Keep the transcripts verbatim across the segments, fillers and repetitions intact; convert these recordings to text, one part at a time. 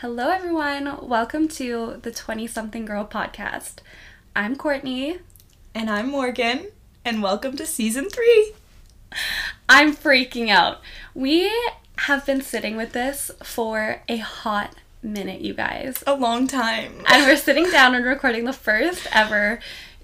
Hello, everyone. Welcome to the twenty-something Girl podcast. I'm Courtney. And I'm Morgan. And welcome to season three. I'm freaking out. We have been sitting with this for a hot minute, you guys. A long time. And we're sitting down and recording the first ever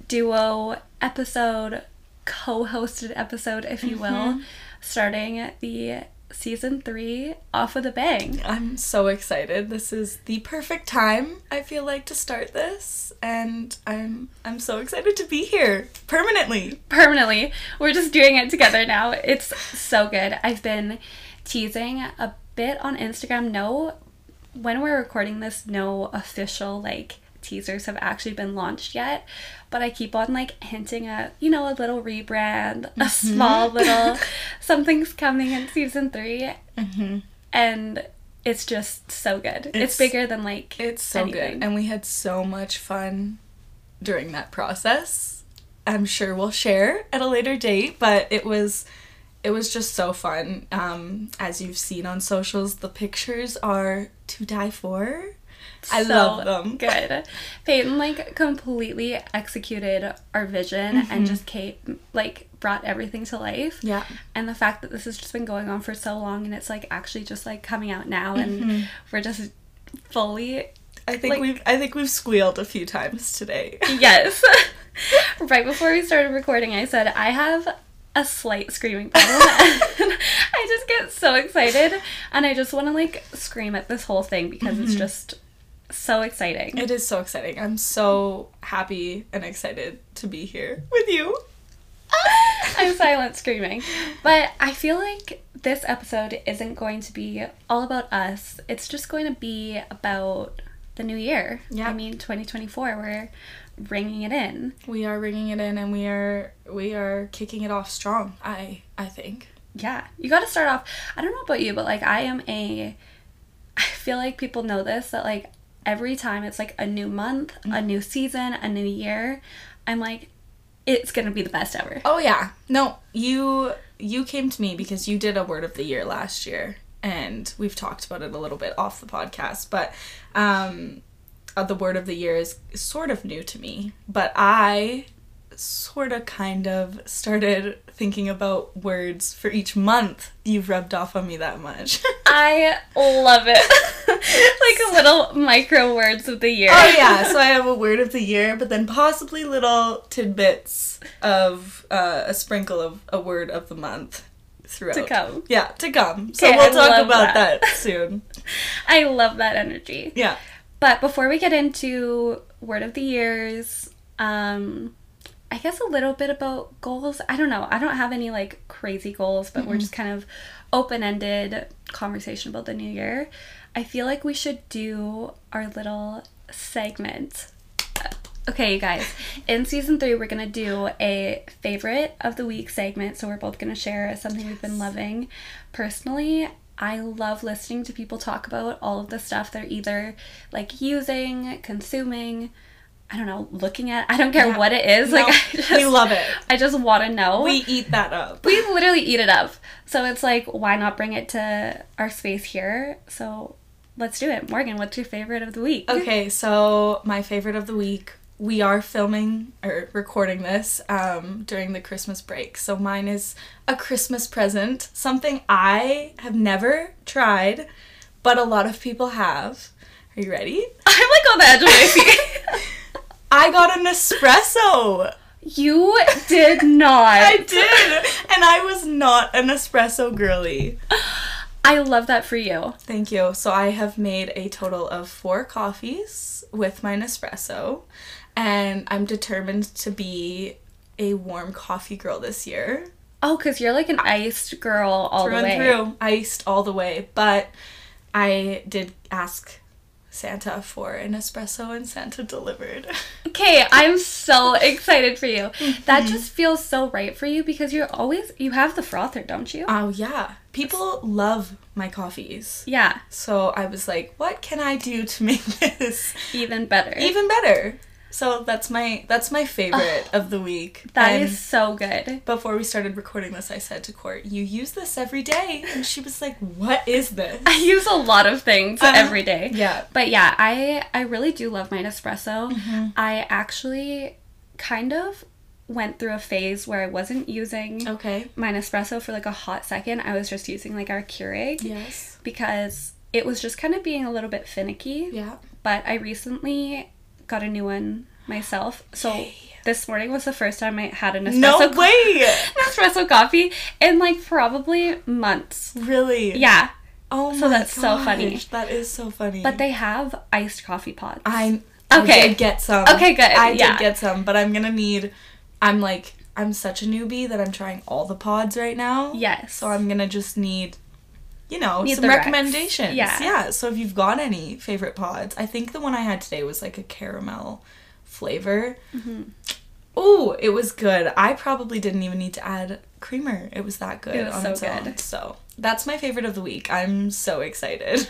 duo episode, co-hosted episode, if you will, Mm-hmm. starting the season three off with a bang. I'm so excited. This is the perfect time, I feel like, to start this. And I'm I'm so excited to be here permanently. Permanently. We're just doing it together now. It's so good. I've been teasing a bit on Instagram. No, when we're recording this, no official, like, teasers have actually been launched yet, but I keep on like hinting at, you know, a little rebrand, a Mm-hmm. small little something's coming in season three, Mm-hmm. and it's just so good. It's, It's- bigger than like It's so anything. good. And we had so much fun during that process. I'm sure we'll share at a later date, but it was it was just so fun. Um, as you've seen on socials, the pictures are to die for. I So love them. Good. Peyton like completely executed our vision Mm-hmm. and just Kate like brought everything to life. Yeah. And the fact that this has just been going on for so long and it's like actually just like coming out now and Mm-hmm. we're just fully I think Like- we've I think we've squealed a few times today. yes. Right before we started recording, I said I have a slight screaming problem. And I just get so excited and I just want to like scream at this whole thing because it's just so exciting. It is so exciting. I'm so happy and excited to be here with you. I'm silent screaming. But I feel like this episode isn't going to be all about us. It's just going to be about the new year. Yeah. I mean, twenty twenty-four, we're ringing it in. We are ringing it in and we are we are kicking it off strong. I I think. Yeah. You got to start off. I don't know about you, but like I am a I feel like people know this that like every time it's like a new month, a new season, a new year, I'm like it's going to be the best ever. Oh yeah. No, you you came to me because you did a word of the year last year and we've talked about it a little bit off the podcast, but um uh, the word of the year is sort of new to me, but I sort of kind of started thinking about words for each month. You've rubbed off on me that much. I love it. Like little micro words of the year. Oh yeah, so I have a word of the year, but then possibly little tidbits of uh, a sprinkle of a word of the month throughout. To come. Yeah, to come. So Okay, we'll I talk love about that. that soon. I love that energy. Yeah. But before we get into word of the years, um, I guess a little bit about goals. I don't know. I don't have any like crazy goals, but we're just kind of open-ended conversation about the new year. I feel like we should do our little segment. Okay, you guys. In season three, we're going to do a favorite of the week segment. So we're both going to share something we've been loving. Personally, I love listening to people talk about all of the stuff they're either like using, consuming, I don't know, looking at. I don't care Yeah. what it is. No, like I just, we love it. I just want to know. We eat that up. we literally eat it up. So it's like, why not bring it to our space here? So let's do it. Morgan, what's your favorite of the week? Okay, so my favorite of the week, we are filming or recording this um, during the Christmas break. So mine is a Christmas present, something I have never tried, but a lot of people have. Are you ready? I'm like on the edge of my seat. I got an espresso. You did not. I did. And I was not an espresso girly. I love that for you. Thank you. So I have made a total of four coffees with my Nespresso, and I'm determined to be a warm coffee girl this year. Oh, because you're like an iced girl all through the way. and through, iced all the way. But I did ask Santa for an espresso, and Santa delivered. Okay, I'm so excited for you. That Mm-hmm. just feels so right for you because you're always, you have the frother, don't you? Oh yeah, people love my coffees. Yeah, So I was like, what can I do to make this even better. even better? So that's my that's my favorite of the week. That And is so good. before we started recording this, I said to Court, "You use this every day," and she was like, "What is this?" I use a lot of things Uh, every day. Yeah. But yeah, I I really do love my Nespresso. Mm-hmm. I actually kind of went through a phase where I wasn't using Okay. my Nespresso for like a hot second. I was just using like our Keurig Yes. because it was just kind of being a little bit finicky. Yeah. But I recently got a new one myself. So Yay. this morning was the first time I had a Nespresso No co- way. Nespresso coffee in like probably months. Really? Yeah. Oh my So that's so funny. gosh, That is so funny. But they have iced coffee pods. I Okay. I did get some. Okay, good, I yeah. did get some, but I'm gonna need. I'm like I'm such a newbie that I'm trying all the pods right now. Yes. So I'm gonna just need, you know, Need some the recs. recommendations. Yeah. Yeah. So if you've got any favorite pods, I think the one I had today was like a caramel flavor. Mm-hmm. Oh, it was good. I probably didn't even need to add creamer. It was that good It was on so its own. good. So that's my favorite of the week. I'm so excited.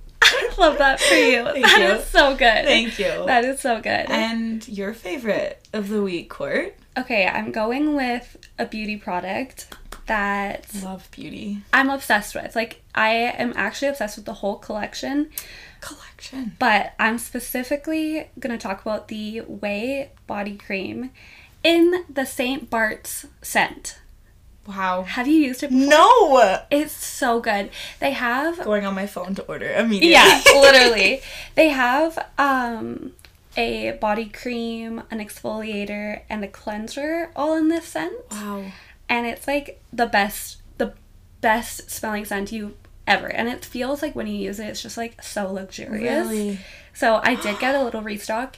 I love that for you. That Thank is you. so good. Thank you. That is so good. And your favorite of the week, Court? Okay, I'm going with a beauty product that Love beauty. I'm obsessed with. Like, I am actually obsessed with the whole collection, Collection. but I'm specifically going to talk about the Way body cream in the Saint Bart's scent. Wow. Have you used it before? No! It's so good. They have Going on my phone to order immediately. yeah, literally. They have um a body cream, an exfoliator, and a cleanser all in this scent. Wow. And it's like the best the best smelling scent you ever. And it feels like when you use it, it's just like so luxurious. Really? So I did get a little restock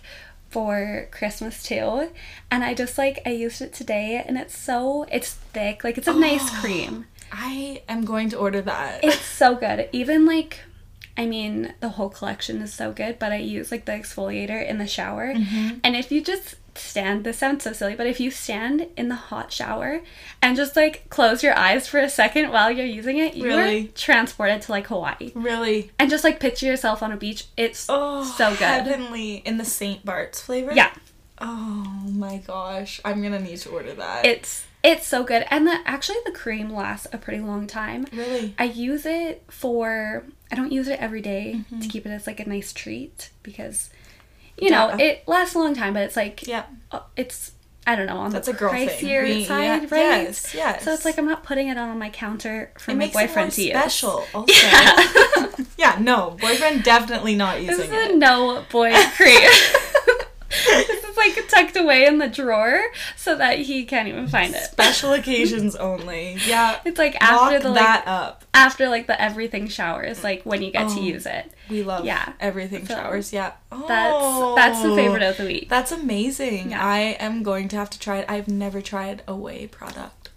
for Christmas too. And I just like I used it today and it's so it's thick. Like it's a nice cream. I am going to order that. It's so good. Even like, I mean, the whole collection is so good, but I use like the exfoliator in the shower. Mm-hmm. And if you just stand, this sounds so silly, but if you stand in the hot shower and just like close your eyes for a second while you're using it, you Really? are transported to like Hawaii. Really? And just like picture yourself on a beach. It's Oh, so good. heavenly. In the Saint Bart's flavor? Yeah. Oh my gosh. I'm gonna need to order that. It's it's so good. And the actually the cream lasts a pretty long time. Really? I use it for I don't use it every day Mm-hmm. to keep it as like a nice treat because you know, Yeah. it lasts a long time, but it's like Yeah. uh, it's I don't know, on That's the a girl thing. pricier We- side, yeah, right? yes, yes. So it's like I'm not putting it on my counter for It my makes it more boyfriend to use. special also. Yeah. Yeah, no. Boyfriend definitely not This using is it. a no boy cream. This is like tucked away in the drawer so that he can't even find it. Special occasions only. Yeah. It's like after Lock the like that up. after like the everything shower is like when you get to Oh. use it. We love Yeah. everything So, showers. Yeah. Oh, That's that's the favorite of the week. That's amazing. Yeah. I am going to have to try it. I've never tried a whey product.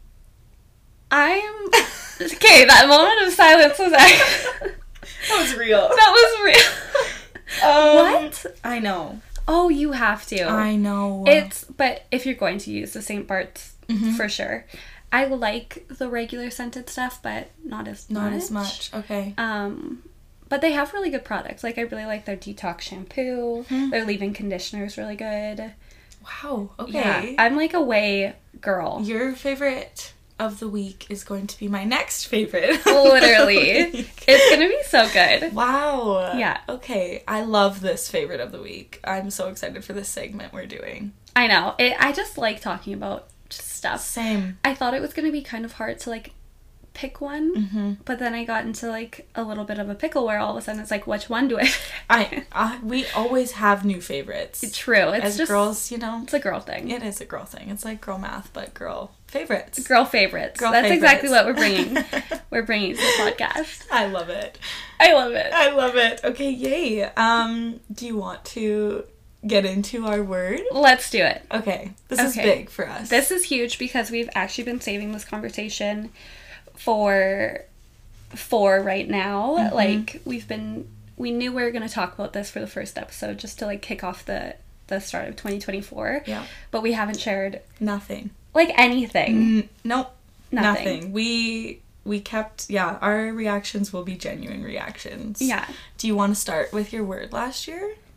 I'm okay. That moment of silence was actually That was real. that was real. Um, What? I know. Oh, you have to. I know. It's but if you're going to use the Saint Bart's Mhm. for sure. I like the regular scented stuff, but not as not much. as much. Okay. Um, but they have really good products. Like I really like their detox shampoo. Mhm. Their leave-in conditioner is really good. Wow. Okay. Yeah, I'm like a whey girl. Your favorite of the week is going to be my next favorite. Literally, of the week. it's gonna be so good. Wow. Yeah. Okay. I love this favorite of the week. I'm so excited for this segment we're doing. I know. It, I just like talking about just stuff. Same. I thought it was gonna be kind of hard to like pick one, Mm-hmm. but then I got into like a little bit of a pickle where all of a sudden it's like, which one do I? I, I we always have new favorites. True. It's As just girls, you know, it's a girl thing. it is a girl thing. It's like girl math, but girl favorites. Girl favorites. Girl That's exactly what we're favorites. bringing. We're bringing to the podcast. I love it. I love it. I love it. Okay, yay. Um, do you want to get into our word? Let's do it. Okay, this is Okay. big for us. This is huge because we've actually been saving this conversation for for right now. Mhm. Like we've been we knew we were going to talk about this for the first episode just to like kick off the the start of twenty twenty-four. Yeah. But we haven't shared Nothing. like anything. N- nope. Nothing. Nothing. We we kept yeah, our reactions will be genuine reactions. Yeah. Do you want to start with your word last year?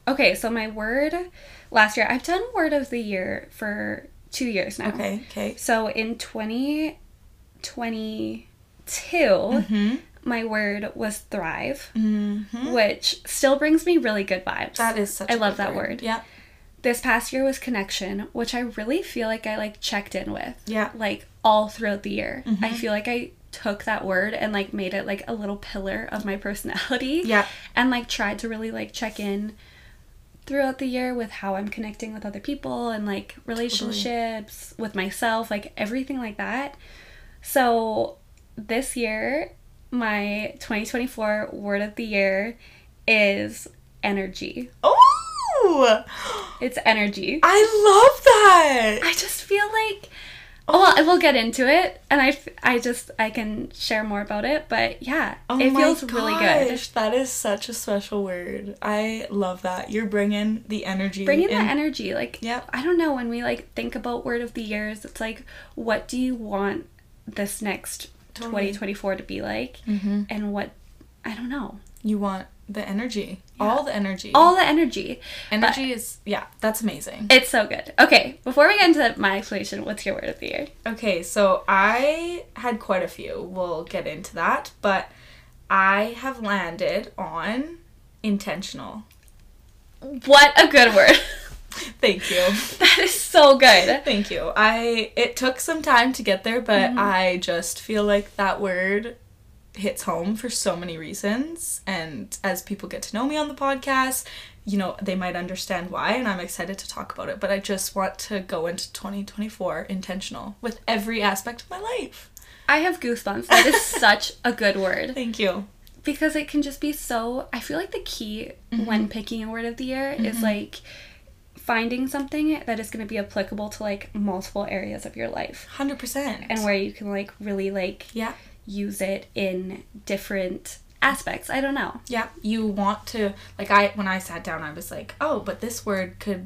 Okay. Okay, so my word last year, I've done word of the year for two years now. Okay. Okay. So in twenty twenty-two, Mm-hmm. my word was thrive, Mm-hmm. which still brings me really good vibes. That is such I a love good that word. Yeah. This past year was connection, which I really feel like I like checked in with. Yeah. Like all throughout the year. Mm-hmm. I feel like I took that word and like made it like a little pillar of my personality. Yeah. And like tried to really like check in throughout the year with how I'm connecting with other people and like relationships, totally. With myself, like everything like that. So this year, my twenty twenty-four word of the year is energy. Oh! It's energy. I love that! I just feel like, oh, well, I will get into it, and I, I just, I can share more about it, but yeah, oh it my feels gosh, really good. That is such a special word. I love that. You're bringing the energy. Bringing in. the energy. Like, Yep. I don't know, when we, like, think about word of the years, it's like, what do you want this next Totally. twenty twenty-four to be like? Mm-hmm. And what, I don't know. You want the energy. Yeah. All the energy. All the energy. Energy But is, yeah, that's amazing. it's so good. Okay, before we get into my explanation, what's your word of the year? Okay, so I had quite a few. We'll get into that, but I have landed on intentional. What a good word. Thank you. That is so good. Thank you. I it took some time to get there, but Mhm. I just feel like that word hits home for so many reasons, and as people get to know me on the podcast, you know, they might understand why, and I'm excited to talk about it. But I just want to go into twenty twenty-four intentional with every aspect of my life. I have goosebumps. That is such a good word. Thank you. Because it can just be so, I feel like the key Mhm. when picking a word of the year is Mhm. like finding something that is going to be applicable to like multiple areas of your life, one hundred percent. and where you can like really like Yeah. use it in different aspects. I don't know. Yeah, you want to, like, I, when I sat down, I was like, oh, but this word could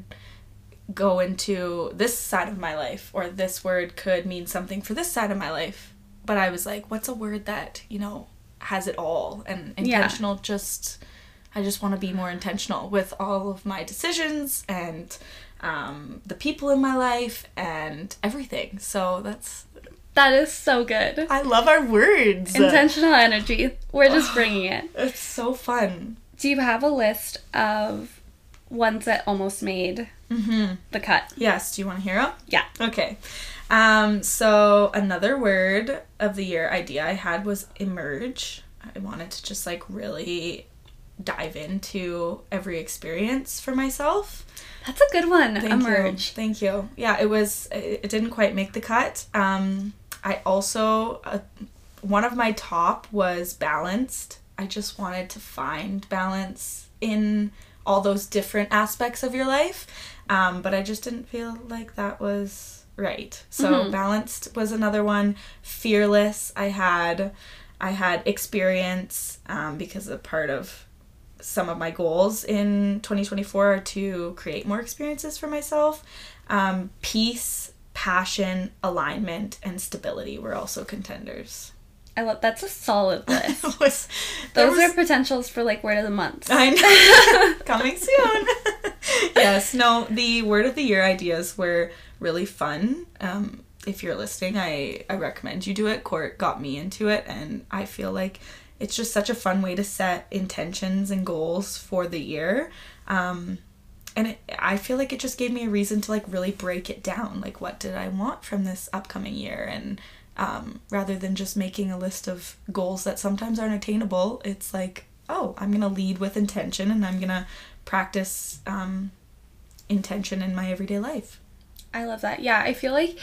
go into this side of my life, or this word could mean something for this side of my life. But I was like, what's a word that, you know, has it all? And intentional, yeah. just, I just want to be more intentional with all of my decisions and um, the people in my life and everything. So that's... That is so good. I love our words. Intentional energy. We're just bringing it. It's so fun. Do you have a list of ones that almost made mm-hmm. the cut? Yes. Do you want to hear them? Yeah. Okay. Um, so another word of the year idea I had was emerge. I wanted to just like really dive into every experience for myself. That's a good one. Thank Emerge. You. Thank you. Yeah, it was, it didn't quite make the cut. Um, I also, uh, one of my top was balanced. I just wanted to find balance in all those different aspects of your life. Um, but I just didn't feel like that was right. So mm-hmm. balanced was another one. Fearless. I had, I had experience, um, because a part of some of my goals in twenty twenty-four are to create more experiences for myself. Um, peace, passion, alignment, and stability were also contenders. I love, that's a solid list. was, Those was, are potentials for like word of the month. I know. Coming soon. Yes, no, the word of the year ideas were really fun. Um, if you're listening, I, I recommend you do it. Court got me into it, and I feel like it's just such a fun way to set intentions and goals for the year. Um, and it, I feel like it just gave me a reason to like really break it down. Like, what did I want from this upcoming year? And um, rather than just making a list of goals that sometimes aren't attainable, it's like, oh, I'm going to lead with intention, and I'm going to practice um, intention in my everyday life. I love that. Yeah, I feel like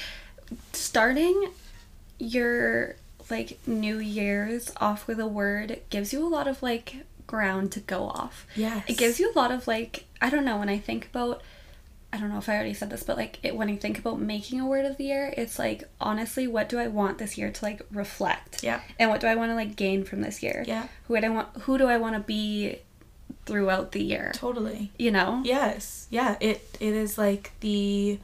starting your like New Year's off with a word gives you a lot of like ground to go off. Yes. It gives you a lot of like, I don't know, when I think about, I don't know if I already said this, but like it, when I think about making a word of the year, it's like, honestly, what do I want this year to like reflect? Yeah. And what do I want to like gain from this year? Yeah. Who do I want, who do I want to be throughout the year? Totally. You know? Yes. Yeah. It it is like the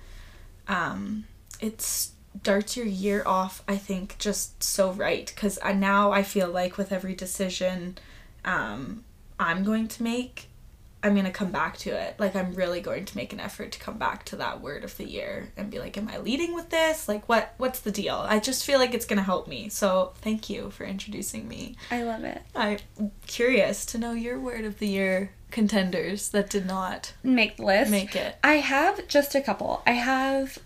um it starts your year off, I think, just so right, because I now I feel like with every decision um I'm going to make, I'm going to come back to it. Like, I'm really going to make an effort to come back to that word of the year and be like, am I leading with this? Like, what what's the deal? I just feel like it's going to help me. So thank you for introducing me. I love it. I'm curious to know your word of the year contenders that did not make the list. Make it. I have just a couple. I have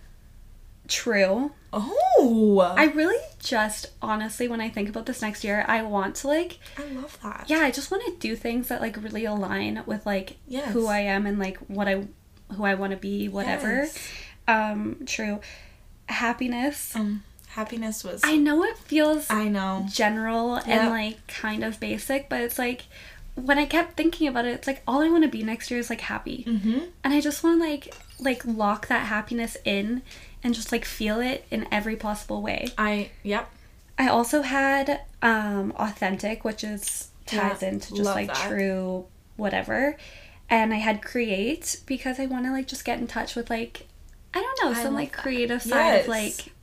true. Oh. I really just, honestly, when I think about this next year, I want to, like... I love that. Yeah, I just want to do things that, like, really align with, like, yes. who I am and, like, what I... who I want to be, whatever. Yes. Um, true. Happiness. Um, happiness was... I know it feels... I know. General yeah. and, like, kind of basic, but it's, like... When I kept thinking about it, it's, like, all I want to be next year is, like, happy. Mm-hmm. And I just want to, like, like, lock that happiness in and just, like, feel it in every possible way. I... Yep. I also had um, authentic, which is ties yeah, into just, like, that. true whatever. And I had create because I want to, like, just get in touch with, like, I don't know, I some, like, that. creative side yes. of, like,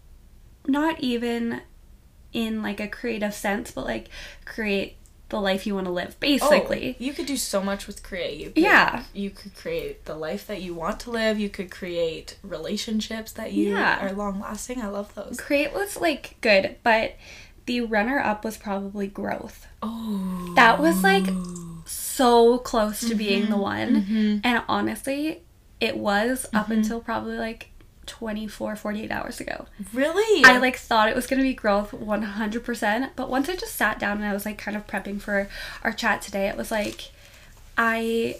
not even in, like, a creative sense, but, like, create the life you want to live, basically. Oh, you could do so much with create. You could, yeah. You could create the life that you want to live. You could create relationships that you yeah. are long lasting. I love those. Create was, like, good, but the runner-up was probably growth. Oh. That was, like, so close to mm-hmm. being the one. Mm-hmm. And honestly, it was up mm-hmm. until probably, like, twenty-four, forty-eight hours ago. Really? I, like, thought it was going to be growth one hundred percent. But once I just sat down and I was, like, kind of prepping for our chat today, it was, like, I...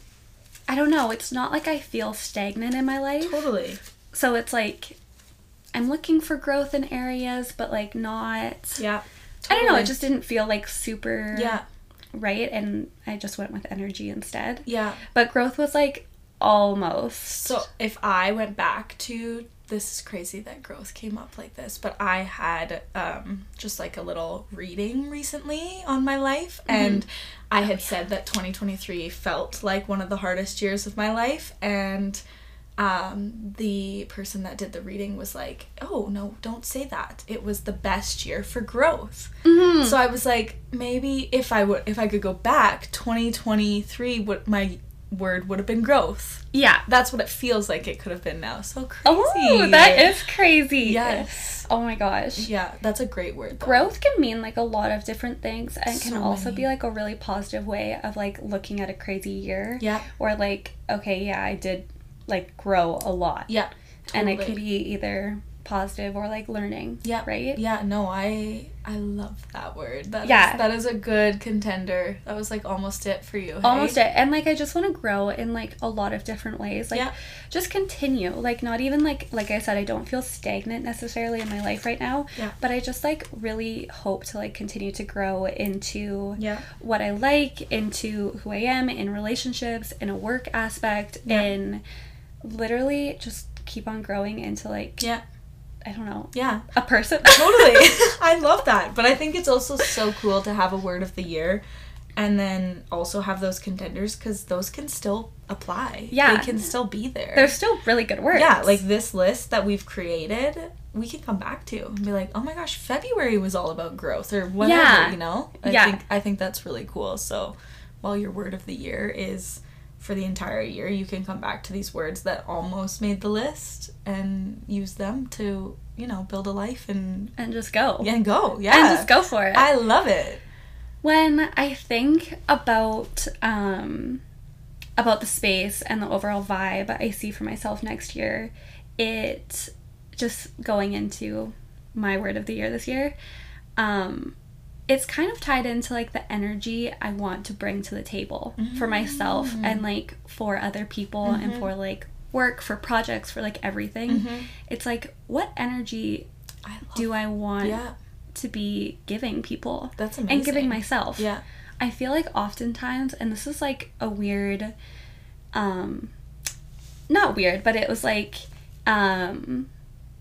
I don't know. It's not like I feel stagnant in my life. Totally. So it's, like... I'm looking for growth in areas, but, like, not... Yeah. Totally. I don't know, it just didn't feel, like, super... Yeah. Right? And I just went with energy instead. Yeah. But growth was, like, almost... So, if I went back to... This is crazy that growth came up like this, but I had, um, just, like, a little reading recently on my life, mm-hmm. and I had oh, yeah. said that twenty twenty-three felt like one of the hardest years of my life, and... Um, the person that did the reading was like, oh, no, don't say that. It was the best year for growth. Mm-hmm. So I was like, maybe if I would, if I could go back, twenty twenty-three, what my word would have been growth. Yeah. That's what it feels like it could have been now. So crazy. Oh, that is crazy. Yes. Oh my gosh. Yeah, that's a great word, though. Growth can mean, like, a lot of different things, and can So also many. be, like, a really positive way of, like, looking at a crazy year. Yeah. Or, like, okay, yeah, I did... like grow a lot. Yeah. Totally. And it can be either positive or like learning. Yeah. Right? Yeah, no, I I love that word. That yeah. is, that is a good contender. That was like almost it for you. Hey? Almost it. And like I just want to grow in like a lot of different ways. Like yeah. just continue. Like not even like like I said, I don't feel stagnant necessarily in my life right now. Yeah. But I just like really hope to like continue to grow into yeah. what I like, into who I am in relationships, in a work aspect, yeah. in literally just keep on growing into like yeah I don't know yeah a person. Totally. I love that, but I think it's also so cool to have a word of the year and then also have those contenders, because those can still apply. Yeah, they can still be there. They're still really good words. Yeah, like this list that we've created, we can come back to and be like, oh my gosh, February was all about growth or whatever. Yeah. You know. I yeah. think I think that's really cool. So while your word of the year is for the entire year, you can come back to these words that almost made the list and use them to, you know, build a life and... And just go. Yeah, and go. Yeah. And just go for it. I love it. When I think about, um, about the space and the overall vibe I see for myself next year, it just going into my word of the year this year, um... it's kind of tied into, like, the energy I want to bring to the table mm-hmm. for myself and, like, for other people mm-hmm. and for, like, work, for projects, for, like, everything. Mm-hmm. It's, like, what energy I love, do I want yeah. to be giving people? That's amazing. And giving myself. Yeah. I feel like oftentimes, and this is, like, a weird, um, not weird, but it was, like, um,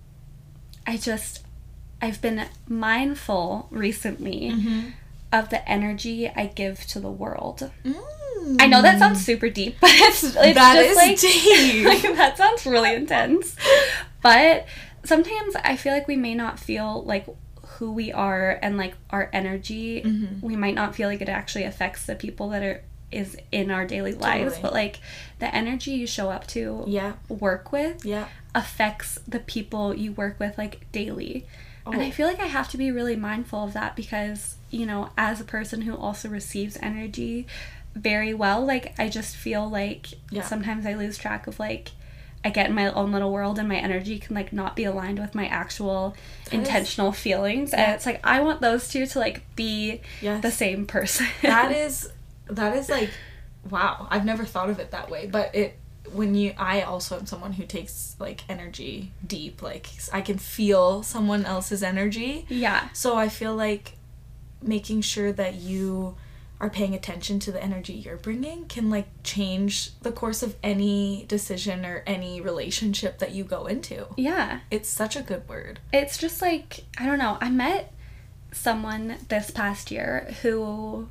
I just... I've been mindful recently mm-hmm. of the energy I give to the world. Mm. I know that sounds super deep, but it's, it's that just is like, deep. like that sounds really intense. But sometimes I feel like we may not feel like who we are and like our energy. Mm-hmm. We might not feel like it actually affects the people that are is in our daily lives, Totally. but like the energy you show up to Yeah. work with Yeah. affects the people you work with like daily. Oh. And I feel like I have to be really mindful of that because, you know, as a person who also receives energy very well, like I just feel like Yeah. sometimes I lose track of like I get in my own little world and my energy can like not be aligned with my actual That intentional is, feelings. yeah. And it's like I want those two to like be Yes. the same person. That is that is like, wow, I've never thought of it that way, but it when you I also am someone who takes like energy deep, like I can feel someone else's energy. Yeah. So I feel like making sure that you are paying attention to the energy you're bringing can like change the course of any decision or any relationship that you go into. Yeah. It's such a good word. It's just like, I don't know, I met someone this past year who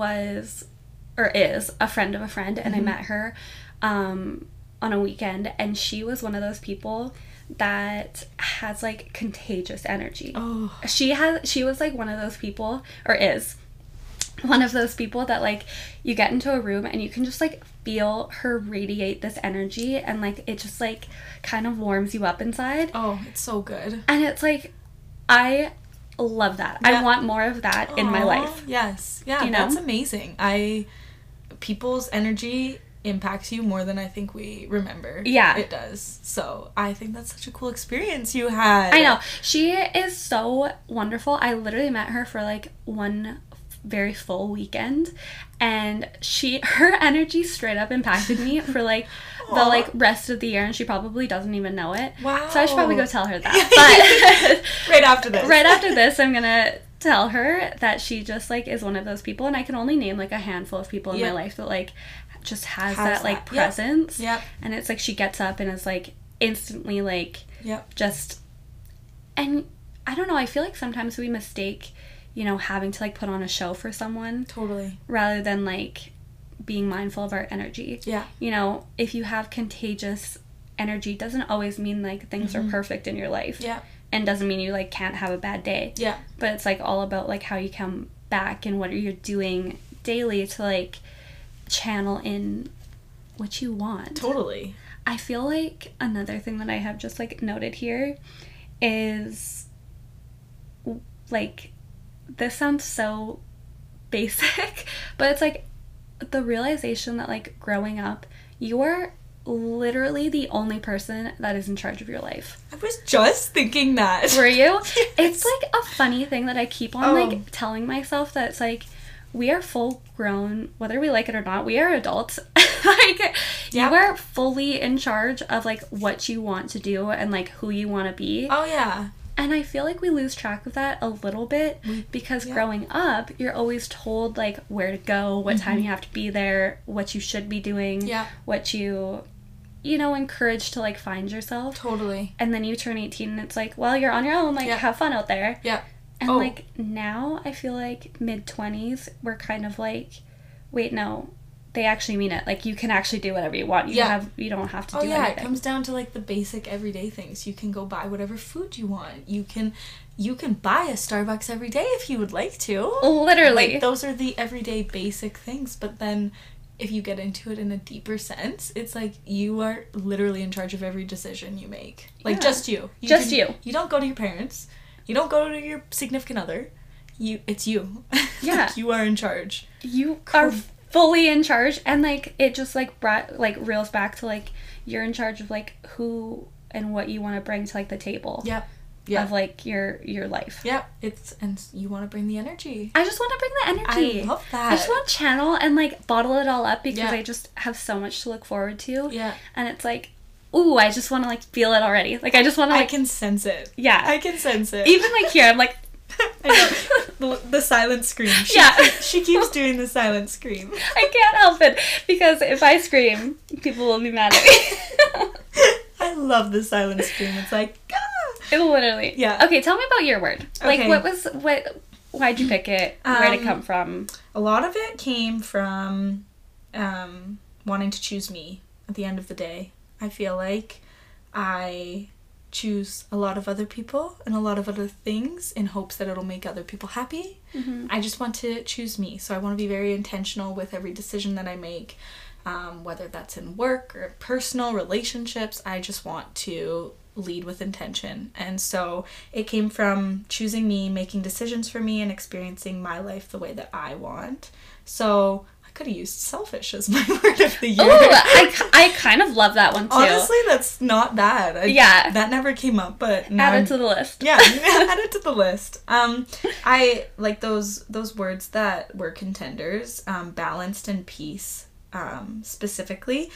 was or is a friend of a friend, and Mm-hmm. I met her um on a weekend, and she was one of those people that has like contagious energy. Oh. She has she was like one of those people, or is one of those people that like you get into a room and you can just like feel her radiate this energy, and like it just like kind of warms you up inside. Oh, it's so good. And it's like, I love that. Yeah. I want more of that in my Aw, life. Yes. Yeah, You know? that's amazing. I people's energy impacts you more than I think we remember. Yeah. It does. So I think that's such a cool experience you had. I know. She is so wonderful. I literally met her for like one very full weekend, and she her energy straight up impacted me for like the Aw. like rest of the year, and she probably doesn't even know it. Wow. So I should probably go tell her that. But Right after this. right after this, I'm gonna tell her that she just like is one of those people, and I can only name like a handful of people in Yeah. my life that like just has, Has that like that. Yep. presence. Yep. And it's like she gets up and is like instantly like Yep. just, and I don't know, I feel like sometimes we mistake, you know, having to like put on a show for someone Totally. rather than like being mindful of our energy. Yeah. You know, if you have contagious energy, doesn't always mean like things Mhm. are perfect in your life. Yeah. And doesn't mean you like can't have a bad day. Yeah. But it's like all about like how you come back and what you're doing daily to like channel in what you want. Totally. I feel like another thing that I have just like noted here is like, this sounds so basic, but it's like the realization that like growing up, you are literally the only person that is in charge of your life. I was just thinking that. Were you? Yes. It's like a funny thing that I keep on Oh. like telling myself, that it's like we are full grown, whether we like it or not, we are adults. Like Yeah. you are fully in charge of like what you want to do and like who you want to be. Oh yeah. And I feel like we lose track of that a little bit We- because yeah. growing up, you're always told like where to go, what time Mhm. you have to be there, what you should be doing, Yeah. what you, you know, encouraged to like find yourself. Totally. And then you turn eighteen and it's like, well, you're on your own, like Yeah. have fun out there. Yeah. And Oh. like now I feel like mid twenties, we're kind of like, wait, no, they actually mean it. Like you can actually do whatever you want. You Yeah. have you don't have to Oh do yeah, anything. it comes down to like the basic everyday things. You can go buy whatever food you want. You can you can buy a Starbucks every day if you would like to. Literally. Like those are the everyday basic things, but then if you get into it in a deeper sense, it's like you are literally in charge of every decision you make. Like Yeah. just you. you Just can- you. You don't go to your parents. You don't go to your significant other. You it's you. Yeah. Like, you are in charge. You Cool. are fully in charge, and like it just like brought like reels back to like you're in charge of like who and what you want to bring to like the table Yep. Yeah. of like your your life. Yep. It's and you want to bring the energy. I just want to bring the energy. I love that. I just want to channel and like bottle it all up because Yeah. I just have so much to look forward to. Yeah. And it's like, ooh, I just want to like feel it already. Like I just want to I like can sense it. yeah. I can sense it. Even like here, I'm like I know. The, the silent scream. She, Yeah. She keeps doing the silent scream. I can't help it because if I scream, people will be mad at me. I love the silent scream. It's like, ah! Literally. Yeah. Okay, tell me about your word. Like, Okay. what was what? Why'd you pick it? Where'd it Um, come from? A lot of it came from um, wanting to choose me at the end of the day. I feel like I choose a lot of other people and a lot of other things in hopes that it'll make other people happy. Mm-hmm. I just want to choose me. So I want to be very intentional with every decision that I make, um, whether that's in work or personal relationships. I just want to lead with intention. And so it came from choosing me, making decisions for me, and experiencing my life the way that I want. So I could have used selfish as my word of the year. Oh, I, I kind of love that one too. Honestly, that's not bad. I, yeah. That never came up, but now add it I'm, to the list. Yeah, add it to the list. Um, I like those those words that were contenders, um, balanced and peace. Um, specifically,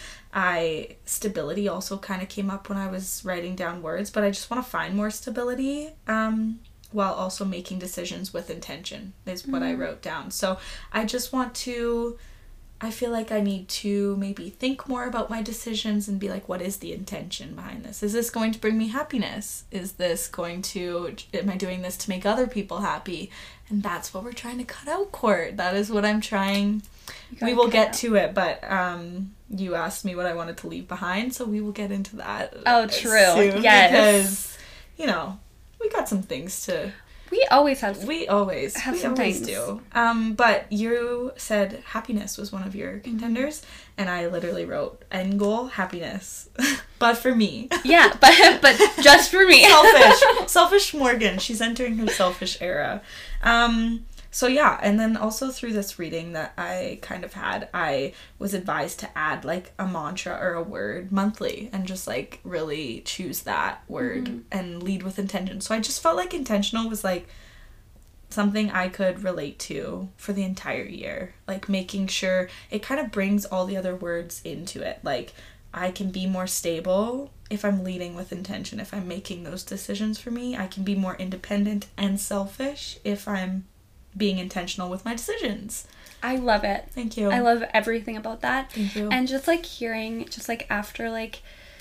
I stability also kind of came up when I was writing down words, but I just want to find more stability, um, while also making decisions with intention is what mm. I wrote down. So I just want to, I feel like I need to maybe think more about my decisions and be like, what is the intention behind this? Is this going to bring me happiness? Is this going to, am I doing this to make other people happy? And that's what we're trying to cut out, Court. That is what I'm trying. We will get out. to it, but um, you asked me what I wanted to leave behind, so we will get into that. Oh, true. Soon yes. Because, you know, we got some things to... We always have... We always. Have we some always things. do. Um, but you said happiness was one of your contenders, mm-hmm. and I literally wrote end goal, happiness. But for me. Yeah, but but just for me. Selfish. Selfish Morgan. She's entering her selfish era. Um... So yeah, and then also through this reading that I kind of had, I was advised to add like a mantra or a word monthly and just like really choose that word mm-hmm. and lead with intention. So I just felt like intentional was like something I could relate to for the entire year. Like making sure it kind of brings all the other words into it. Like I can be more stable if I'm leading with intention, if I'm making those decisions for me. I can be more independent and selfish if I'm being intentional with my decisions. I love it. Thank you. I love everything about that. Thank you. And just like hearing, just like after like,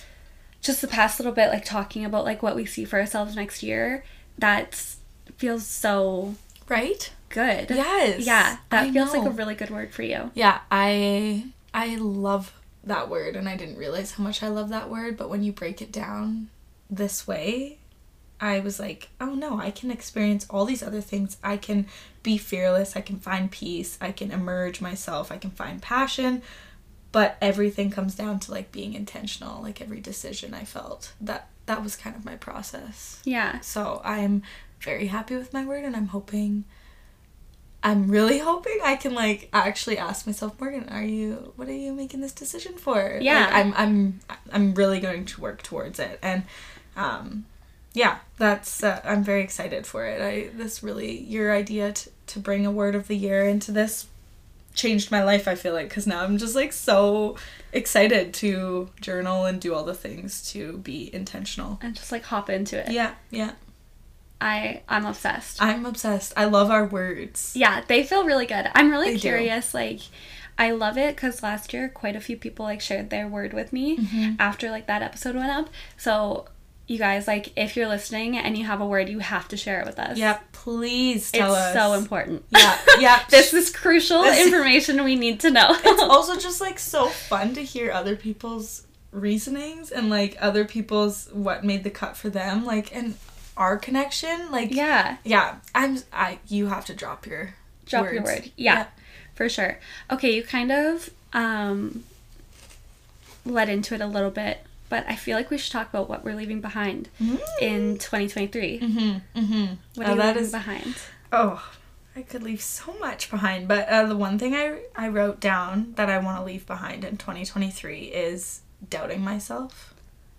just the past little bit, like talking about like what we see for ourselves next year, that feels so... Right? Good. Yes. Yeah. That I feels know. like a really good word for you. Yeah. I I love that word, and I didn't realize how much I love that word, but when you break it down this way, I was like, oh no, I can experience all these other things. I can be fearless. I can find peace. I can emerge myself. I can find passion. But everything comes down to like being intentional. Like every decision I felt, that that was kind of my process. Yeah. So I'm very happy with my word, and I'm hoping, I'm really hoping I can like actually ask myself, Morgan, are you, what are you making this decision for? Yeah. Like, I'm I'm I'm really going to work towards it. And um yeah, that's, uh, I'm very excited for it. I, this really, your idea to, to bring a word of the year into this changed my life, I feel like, because now I'm just, like, so excited to journal and do all the things to be intentional. And just, like, hop into it. Yeah, yeah. I, I'm obsessed. I'm obsessed. I love our words. Yeah, they feel really good. I'm really They curious, do. like... I love it because last year quite a few people, like, shared their word with me mm-hmm. after, like, that episode went up. So... You guys, like, if you're listening and you have a word, you have to share it with us. Yeah, please tell it's us. It's so important. Yeah, yeah. This is crucial this, information we need to know. It's also just, like, so fun to hear other people's reasonings and, like, other people's, what made the cut for them, like, and our connection. Like, yeah. Yeah, I'm, I, you have to drop your Drop words. your word. Yeah, yeah, for sure. Okay, you kind of, um, led into it a little bit. But I feel like we should talk about what we're leaving behind mm. in twenty twenty-three. Mm-hmm, mm-hmm. What are oh, you leaving is, behind? Oh, I could leave so much behind. But uh, the one thing I, I wrote down that I want to leave behind in twenty twenty-three is doubting myself.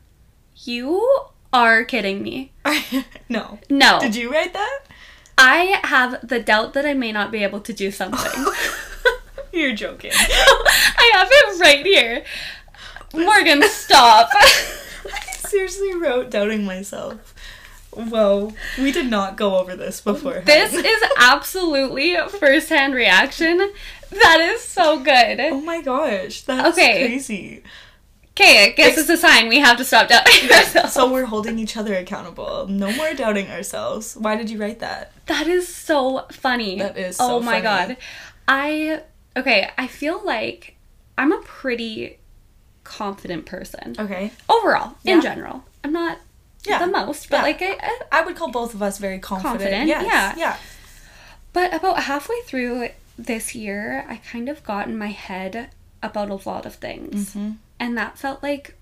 You are kidding me. No. No. Did you write that? I have the doubt that I may not be able to do something. You're joking. I have it right here. Morgan, stop. I seriously wrote doubting myself. Whoa, we did not go over this before. This is absolutely first-hand reaction. That is so good. Oh my gosh, that's okay. crazy. Okay, I guess it's a sign we have to stop doubting ourselves. So we're holding each other accountable. No more doubting ourselves. Why did you write that? That is so funny. That is so funny. Oh my funny. god. I, okay, I feel like I'm a pretty... confident person. Okay. Overall, yeah. in general. I'm not Yeah. the most. But Yeah. like I, I I would call both of us very confident. Confident, Yes. yeah. Yeah. But about halfway through this year, I kind of got in my head about a lot of things. Mm-hmm. And that felt like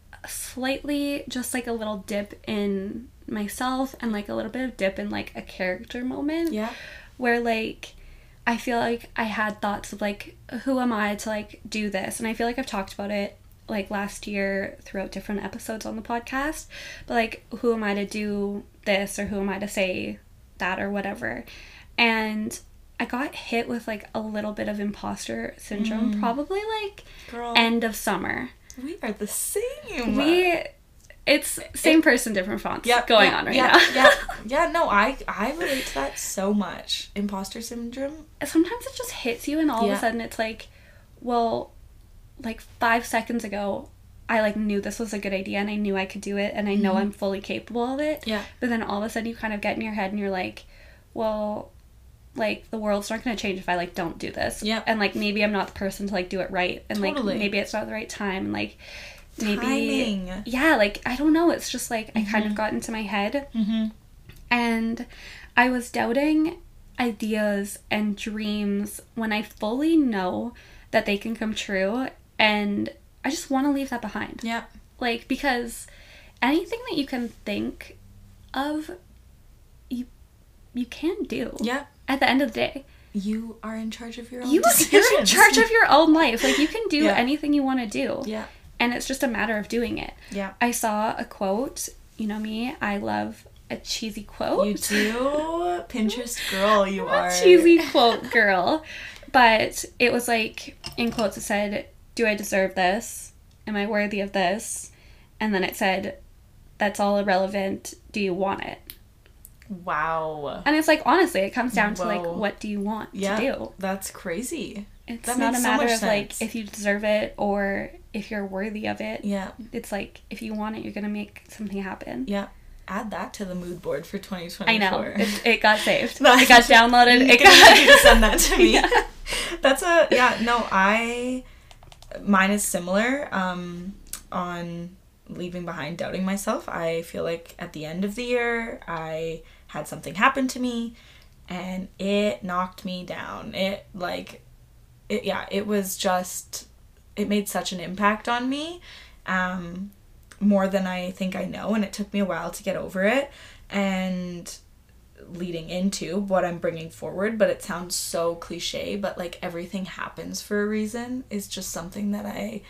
slightly just like a little dip in myself and like a little bit of dip in like a character moment. Yeah. Where like I feel like I had thoughts of like, who am I to like do this? And I feel like I've talked about it like last year throughout different episodes on the podcast. But like, who am I to do this, or who am I to say that, or whatever? And I got hit with like a little bit of imposter syndrome, mm. probably like Girl, end of summer. We are the same. We, it's same it, person, different fonts yep, going yeah, on right yeah, now. yeah, yeah. No, I I relate to that so much. Imposter syndrome. Sometimes it just hits you, and all yeah. of a sudden it's like, well, like five seconds ago, I like knew this was a good idea, and I knew I could do it, and I know mm-hmm. I'm fully capable of it. Yeah. But then all of a sudden you kind of get in your head, and you're like, well, like the world's not going to change if I like don't do this. Yeah. And like maybe I'm not the person to like do it right, and totally. like maybe it's not the right time, and like maybe timing. Yeah, like I don't know. It's just like mm-hmm. I kind of got into my head, mm-hmm. and I was doubting ideas and dreams when I fully know that they can come true, and I just want to leave that behind. Yeah. Like, because anything that you can think of, you you can do. Yeah. At the end of the day. You are in charge of your own you, decisions. You're in charge of your own life. Like, you can do yeah. anything you want to do. Yeah. And it's just a matter of doing it. Yeah. I saw a quote. You know me, I love a cheesy quote. You do? Pinterest girl, you I'm are. A cheesy quote girl. But it was like, in quotes, it said, do I deserve this? Am I worthy of this? And then it said, that's all irrelevant. Do you want it? Wow. And it's like, honestly, it comes down Whoa. to like, what do you want yeah, to do? That's crazy. It's that not a matter so of sense. like if you deserve it or if you're worthy of it. Yeah. It's like, if you want it, you're going to make something happen. Yeah. Add that to the mood board for twenty twenty-four. I know. It, it got saved. That, it got downloaded. You it got you to send that to me. Yeah. That's a, yeah, no, I, mine is similar um, on leaving behind doubting myself. I feel like at the end of the year, I had something happen to me and it knocked me down. It like, it, yeah, it was just, it made such an impact on me. Um, more than I think I know, and it took me a while to get over it, and leading into what I'm bringing forward, but it sounds so cliche, but like everything happens for a reason is just something that I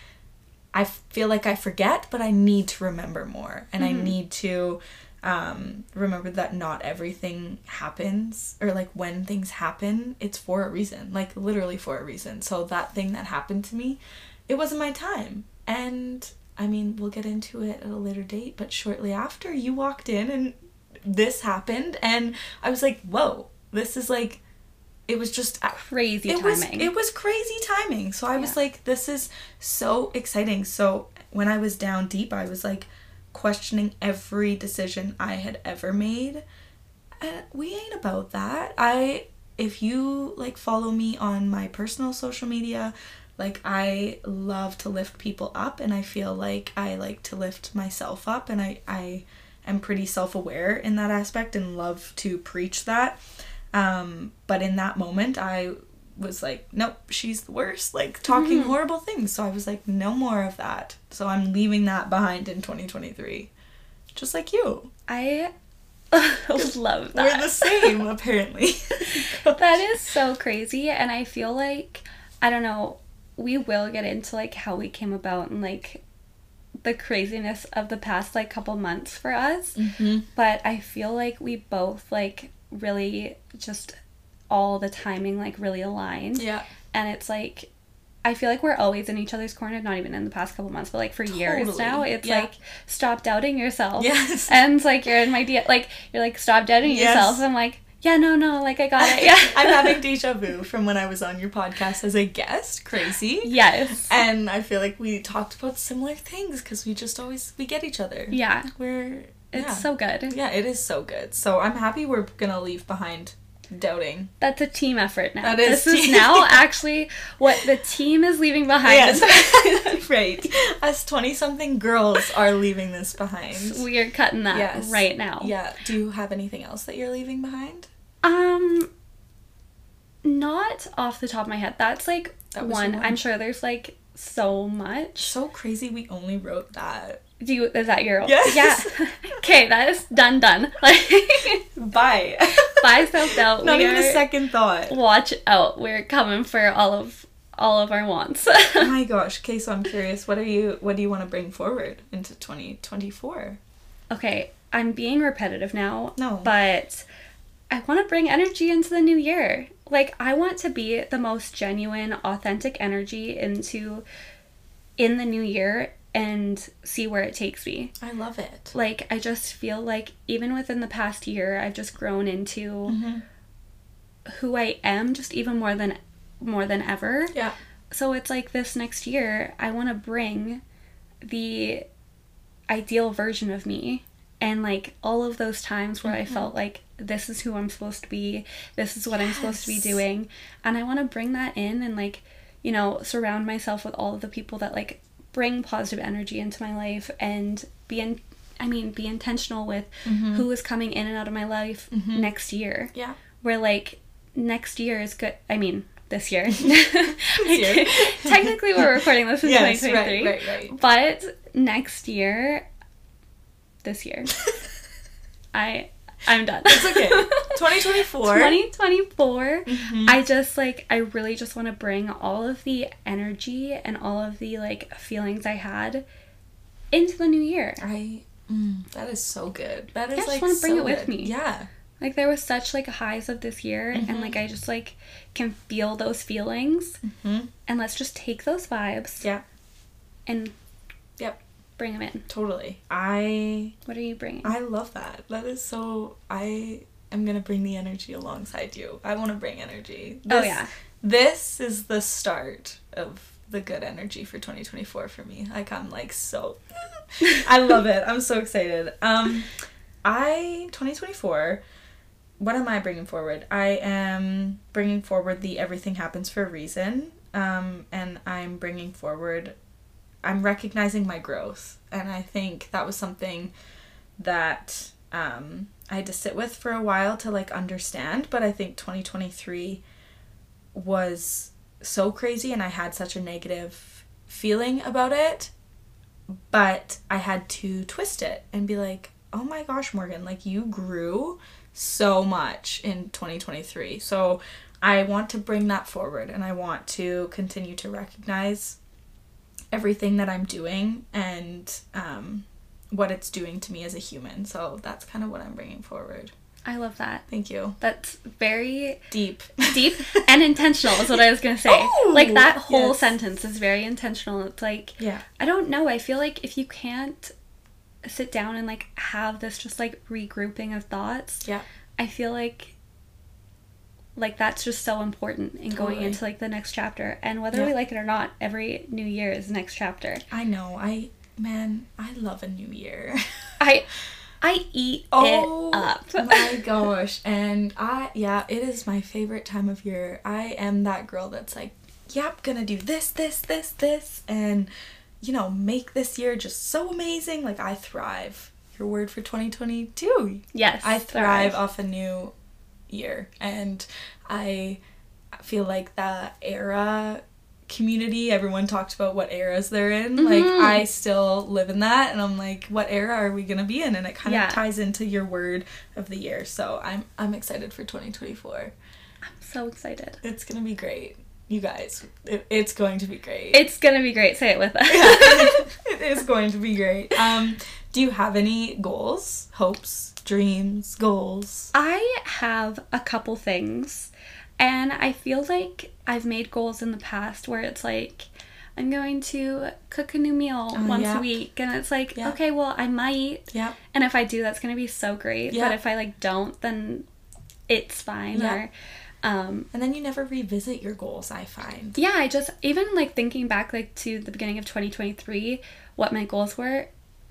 I feel like I forget, but I need to remember more, and mm-hmm. I need to um, remember that not everything happens, or like when things happen, it's for a reason, like literally for a reason. So that thing that happened to me, it wasn't my time, and I mean, we'll get into it at a later date, but shortly after, you walked in and this happened, and I was like, whoa, this is like, it was just crazy it timing. Was, it was crazy timing. So I was yeah. like, this is so exciting. So when I was down deep, I was like questioning every decision I had ever made. Uh, we ain't about that. I, if you like follow me on my personal social media, like, I love to lift people up, and I feel like I like to lift myself up, and I, I am pretty self-aware in that aspect and love to preach that. Um, but in that moment, I was like, nope, she's the worst, like, talking mm-hmm. horrible things. So I was like, no more of that. So I'm leaving that behind in twenty twenty-three. Just like you. I love that. We're the same, apparently. That is so crazy, and I feel like, I don't know, we will get into like how we came about and like the craziness of the past like couple months for us, mm-hmm. but I feel like we both like really just all the timing like really aligned. Yeah. And it's like, I feel like we're always in each other's corner, not even in the past couple months, but like for totally. years now. It's yeah. like, stop doubting yourself. Yes. And it's like, you're in my D- like you're like, stop doubting yes. yourself. I'm like, yeah, no, no, like, I got it, yeah. I'm having deja vu from when I was on your podcast as a guest. Crazy. Yes. And I feel like we talked about similar things, because we just always, we get each other. Yeah. We're, It's yeah. so good. Yeah, it is so good. So I'm happy we're gonna leave behind doubting. That's a team effort now. That is This team. is now actually what the team is leaving behind. Yes. Right. Us twenty-something girls are leaving this behind. We are cutting that Yes. right now. Yeah. Do you have anything else that you're leaving behind? Um, not off the top of my head. That's like That was one. your one. I'm sure there's like so much. So crazy we only wrote that. Do you, is that your Yes. Yeah. Okay, that is done done. Like Bye. by self doubt. Not we even a are- second thought. Watch out. We're coming for all of all of our wants. Oh my gosh. Okay, so I'm curious. What are you? What do you want to bring forward into twenty twenty-four? Okay, I'm being repetitive now. No. But I want to bring energy into the new year. Like, I want to be the most genuine, authentic energy into in the new year and see where it takes me. I love it. Like, I just feel like even within the past year, I've just grown into Mm-hmm. who I am just even more than more than ever. Yeah. So it's like this next year, I want to bring the ideal version of me and like all of those times where Mhm. I felt like this is who I'm supposed to be, this is what I'm supposed to be Yes. doing, and I want to bring that in and like, you know, surround myself with all of the people that like bring positive energy into my life and be in I mean be intentional with Mhm. who is coming in and out of my life Mhm. next year. Yeah. Where like next year is good. I mean, this year. year. Technically, we're recording this in Yes. twenty twenty-three. Right. Right. Right. But next year, this year, I I'm done. It's okay. twenty twenty-four. twenty twenty-four. Mhm. I just like I really just want to bring all of the energy and all of the like feelings I had into the new year. I. Mm, that is so good. That is I just like wanna bring so it with good. me. Yeah. Like there was such like highs of this year Mhm. and like I just like can feel those feelings Hmm. and let's just take those vibes Yeah. and Yep. bring them in. Totally. I. What are you bringing? I love that. That is so. I am gonna bring the energy alongside you. I want to bring energy. Oh, This- yeah. This is the start of the good energy for twenty twenty-four for me. Like I'm like so. I love it. I'm so excited. Um, I twenty twenty-four. What am I bringing forward? I am bringing forward the everything happens for a reason. Um, and I'm bringing forward. I'm recognizing my growth, and I think that was something that um, I had to sit with for a while to like understand. But I think twenty twenty-three was so crazy, and I had such a negative feeling about it. But I had to twist it and be like, "Oh my gosh, Morgan! Like you grew so much in twenty twenty-three." So I want to bring that forward, and I want to continue to recognize everything that I'm doing and um, what it's doing to me as a human. So that's kind of what I'm bringing forward. I love that. Thank you. That's very Deep. deep and intentional is what I was going to say. Oh, like that whole yes. sentence is very intentional. It's like, Yeah. I don't know. I feel like if you can't sit down and like have this just like regrouping of thoughts, Yeah. I feel like like that's just so important in going Totally. into like the next chapter. And whether Yeah. we like it or not, every new year is the next chapter. I know. I, man, I love a new year. I I eat Oh it up. my gosh. And I, yeah, it is my favorite time of year. I am that girl that's like, yep, gonna do this, this, this, this, and, you know, make this year just so amazing. Like, I thrive. Your word for twenty twenty-two. Yes. I thrive off a new year. And I feel like the era community, everyone talks about what eras they're in. Mhm. Like, I still live in that, and I'm like, what era are we gonna be in? And it kind Yeah. of ties into your word of the year. So I'm I'm excited for twenty twenty-four. I'm so excited. It's gonna be great. You guys, it, it's going to be great. It's gonna be great. Say it with us. Yeah, it is going to be great. Um, do you have any goals, hopes, dreams, goals? I have a couple things, and I feel like I've made goals in the past where it's like, I'm going to cook a new meal Uh, once yeah. a week, and it's like, Yeah. okay, well, I might, Yeah. and if I do, that's going to be so great, Yeah. but if I, like, don't, then it's fine, Yeah. or, um, And then you never revisit your goals, I find. yeah, I just, even, like, thinking back, like, to the beginning of twenty twenty-three, what my goals were,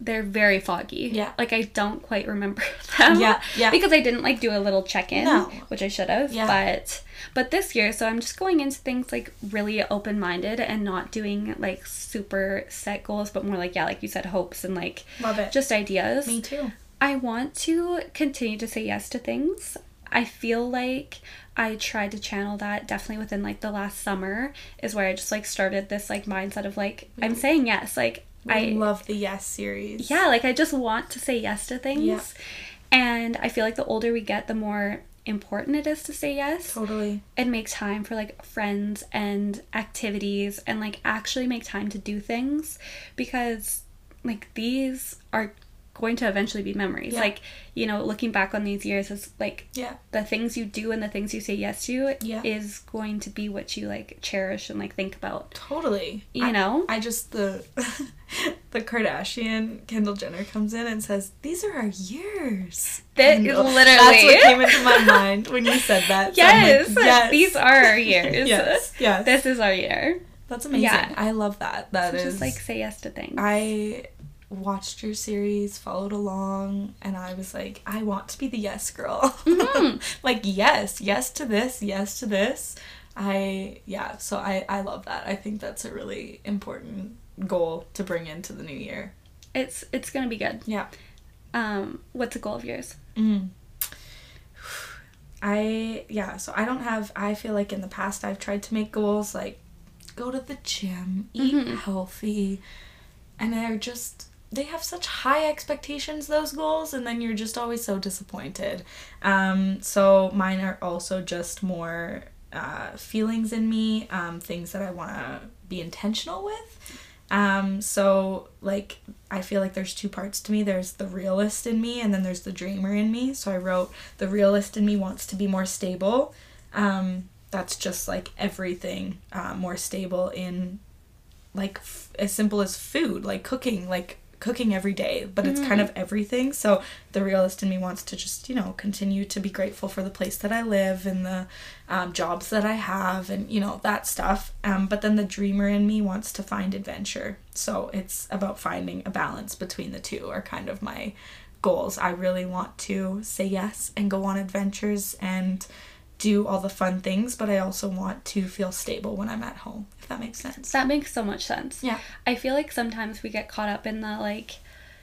they're very foggy. Yeah. Like, I don't quite remember them. Yeah, yeah. Because I didn't, like, do a little check-in. No. Which I should have. Yeah. But, but this year, so I'm just going into things, like, really open-minded and not doing, like, super set goals, but more like, yeah, like you said, hopes and, like, Love it. just ideas. Me too. I want to continue to say yes to things. I feel like I tried to channel that definitely within, like, the last summer is where I just, like, started this, like, mindset of, like, mm. I'm saying yes. Like, We I love the yes series. Yeah, like, I just want to say yes to things. Yeah. And I feel like the older we get, the more important it is to say yes. Totally. And make time for, like, friends and activities and, like, actually make time to do things. Because, like, these are going to eventually be memories. Yeah. Like, you know, looking back on these years is, like, yeah. the things you do and the things you say yes to yeah. is going to be what you, like, cherish and, like, think about. Totally. You I, know? I just, the the Kardashian, Kendall Jenner, comes in and says, these are our years. That is Kendall. literally. That's what came into my mind when you said that. Yes. So like, yes. These are our years. yes. Yes. This is our year. That's amazing. Yeah. I love that. That so is. just, like, say yes to things. I watched your series, followed along, and I was like, I want to be the yes girl. Mm-hmm. Like, yes, yes to this, yes to this. I, yeah, so I, I love that. I think that's a really important goal to bring into the new year. It's it's gonna be good. Yeah. Um, what's a goal of yours? Mm. I, yeah, so I don't have, I feel like in the past I've tried to make goals, like, go to the gym, eat mm-hmm. healthy, and they're just, they have such high expectations, those goals, and then you're just always so disappointed. Um, so mine are also just more uh, feelings in me, um, things that I want to be intentional with. Um, so, like, I feel like there's two parts to me. There's the realist in me, and then there's the dreamer in me. So I wrote, the realist in me wants to be more stable. Um, that's just, like, everything uh, more stable in, like, f- as simple as food, like cooking, like, cooking every day, but it's mm. kind of everything. So the realist in me wants to just, you know, continue to be grateful for the place that I live and the um, jobs that I have and, you know, that stuff. Um, but then the dreamer in me wants to find adventure. So it's about finding a balance between the two are kind of my goals. I really want to say yes and go on adventures and do all the fun things, but I also want to feel stable when I'm at home, if that makes sense. That makes so much sense. Yeah. I feel like sometimes we get caught up in the, like,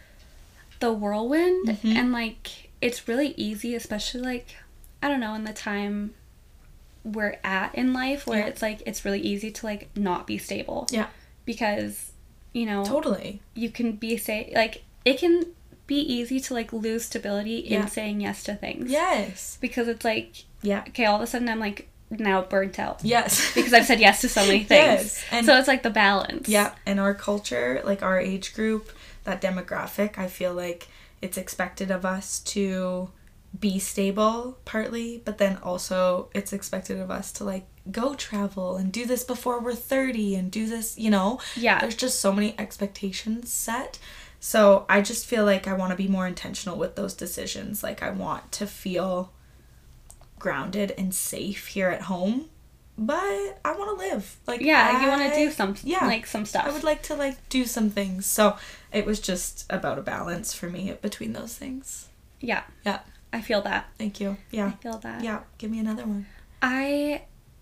the whirlwind, mm-hmm. and, like, it's really easy, especially, like, I don't know, in the time we're at in life, where yeah. it's, like, it's really easy to, like, not be stable. Yeah. Because, you know. Totally. You can be, say, like, it can be easy to, like, lose stability yeah. in saying yes to things. Yes. Because it's, like, yeah. okay, all of a sudden I'm, like, now burnt out. Yes. Because I've said yes to so many things. Yes. And so it's, like, the balance. Yeah. And our culture, like, our age group, that demographic, I feel like it's expected of us to be stable, partly, but then also it's expected of us to, like, go travel and do this before we're thirty and do this, you know? Yeah. There's just so many expectations set. So I just feel like I want to be more intentional with those decisions. Like, I want to feel grounded and safe here at home, but I want to live. Like, yeah, I, you want to do some, yeah, like, some stuff. I would like to, like, do some things. So it was just about a balance for me between those things. Yeah. Yeah. I feel that. Thank you. Yeah. I feel that. Yeah. Give me another one. I,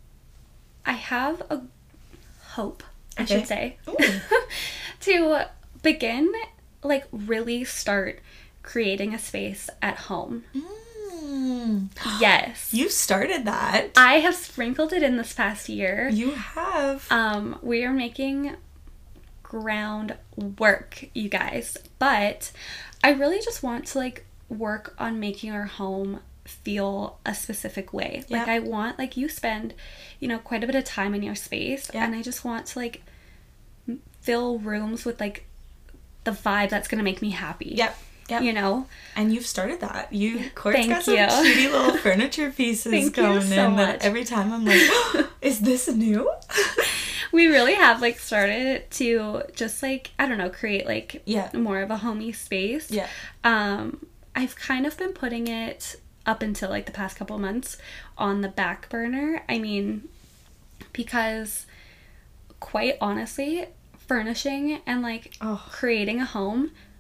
I have a hope, I okay. should say, to begin, like, really start creating a space at home. Mm. Yes. You started that. I have sprinkled it in this past year. You have. Um, we are making groundwork, you guys. But I really just want to, like, work on making our home feel a specific way. Yeah. Like, I want, like, you spend, you know, quite a bit of time in your space. Yeah. And I just want to, like, fill rooms with, like, the vibe that's going to make me happy. Yep. Yep. You know? And you've started that. You, Court's Thank got some you. cutie little furniture pieces Thank going you so in much. that every time I'm like, oh, is this new? We really have, like, started to just, like, I don't know, create, like, yeah. more of a homey space. Yeah. Um, I've kind of been putting it up until, like, the past couple months on the back burner. I mean, because quite honestly, furnishing and, like, oh. creating a home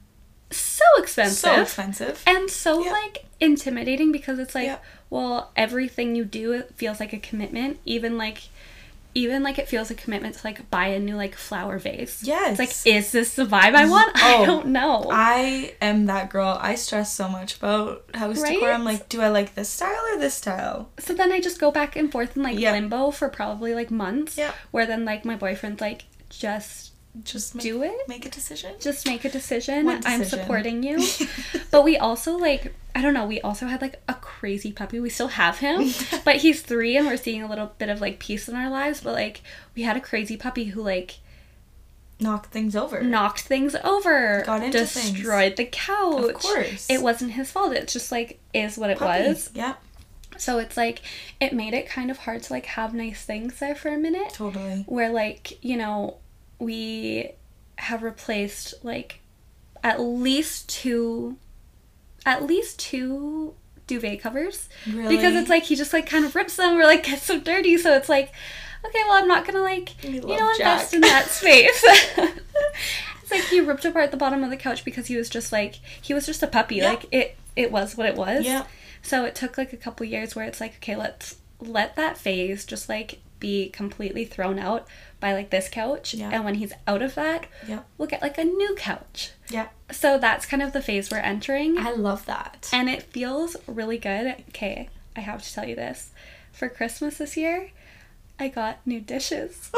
so expensive. So expensive. And so, Yep. like, intimidating because it's like, Yep. well, everything you do, it feels like a commitment. Even, like, even, like, it feels a commitment to, like, buy a new, like, flower vase. Yes. It's like, is this the vibe I want? Oh, I don't know. I am that girl. I stress so much about house Right? decor. I'm like, do I like this style or this style? So then I just go back and forth in, like, Yep. limbo for probably, like, months. Yep. Where then, like, my boyfriend's like, just Just make, do it. Make a decision. Just make a decision. One I'm decision. supporting you. But we also, like, I don't know, we also had, like, a crazy puppy. We still have him, but he's three and we're seeing a little bit of, like, peace in our lives. But, like, we had a crazy puppy who, like, Knock things over. knocked things over, Got into destroyed the couch. Of course. It wasn't his fault. It's just, like, is what it Puppy. was. Yeah, So it's, like, it made it kind of hard to, like, have nice things there for a minute. totally. Where, like, you know, we have replaced, like, at least two, at least two duvet covers. Really? Because it's, like, he just, like, kind of rips them or, like, gets so dirty. So it's, like, okay, well, I'm not gonna, like, We you love know, Jack. invest in that space. It's, like, he ripped apart the bottom of the couch because he was just, like, he was just a puppy. Yeah. Like, it, it was what it was. Yeah. So it took, like, a couple years where it's, like, okay, let's let that phase just, like, be completely thrown out by, like, this couch. Yeah. And when he's out of that, Yeah. we'll get, like, a new couch. Yeah. So that's kind of the phase we're entering. I love that. And it feels really good. Okay, I have to tell you this. For Christmas this year, I got new dishes.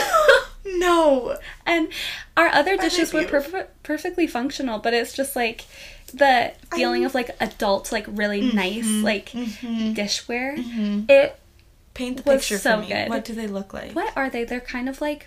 No. And our other Are they dishes were beautiful? perf- perfectly functional, but it's just, like, the feeling I'm- of, like, adult, like, really nice, like, Mhm. dishware. Mhm. It Paint the was picture so for me. good. What do they look like? What are they? They're kind of like,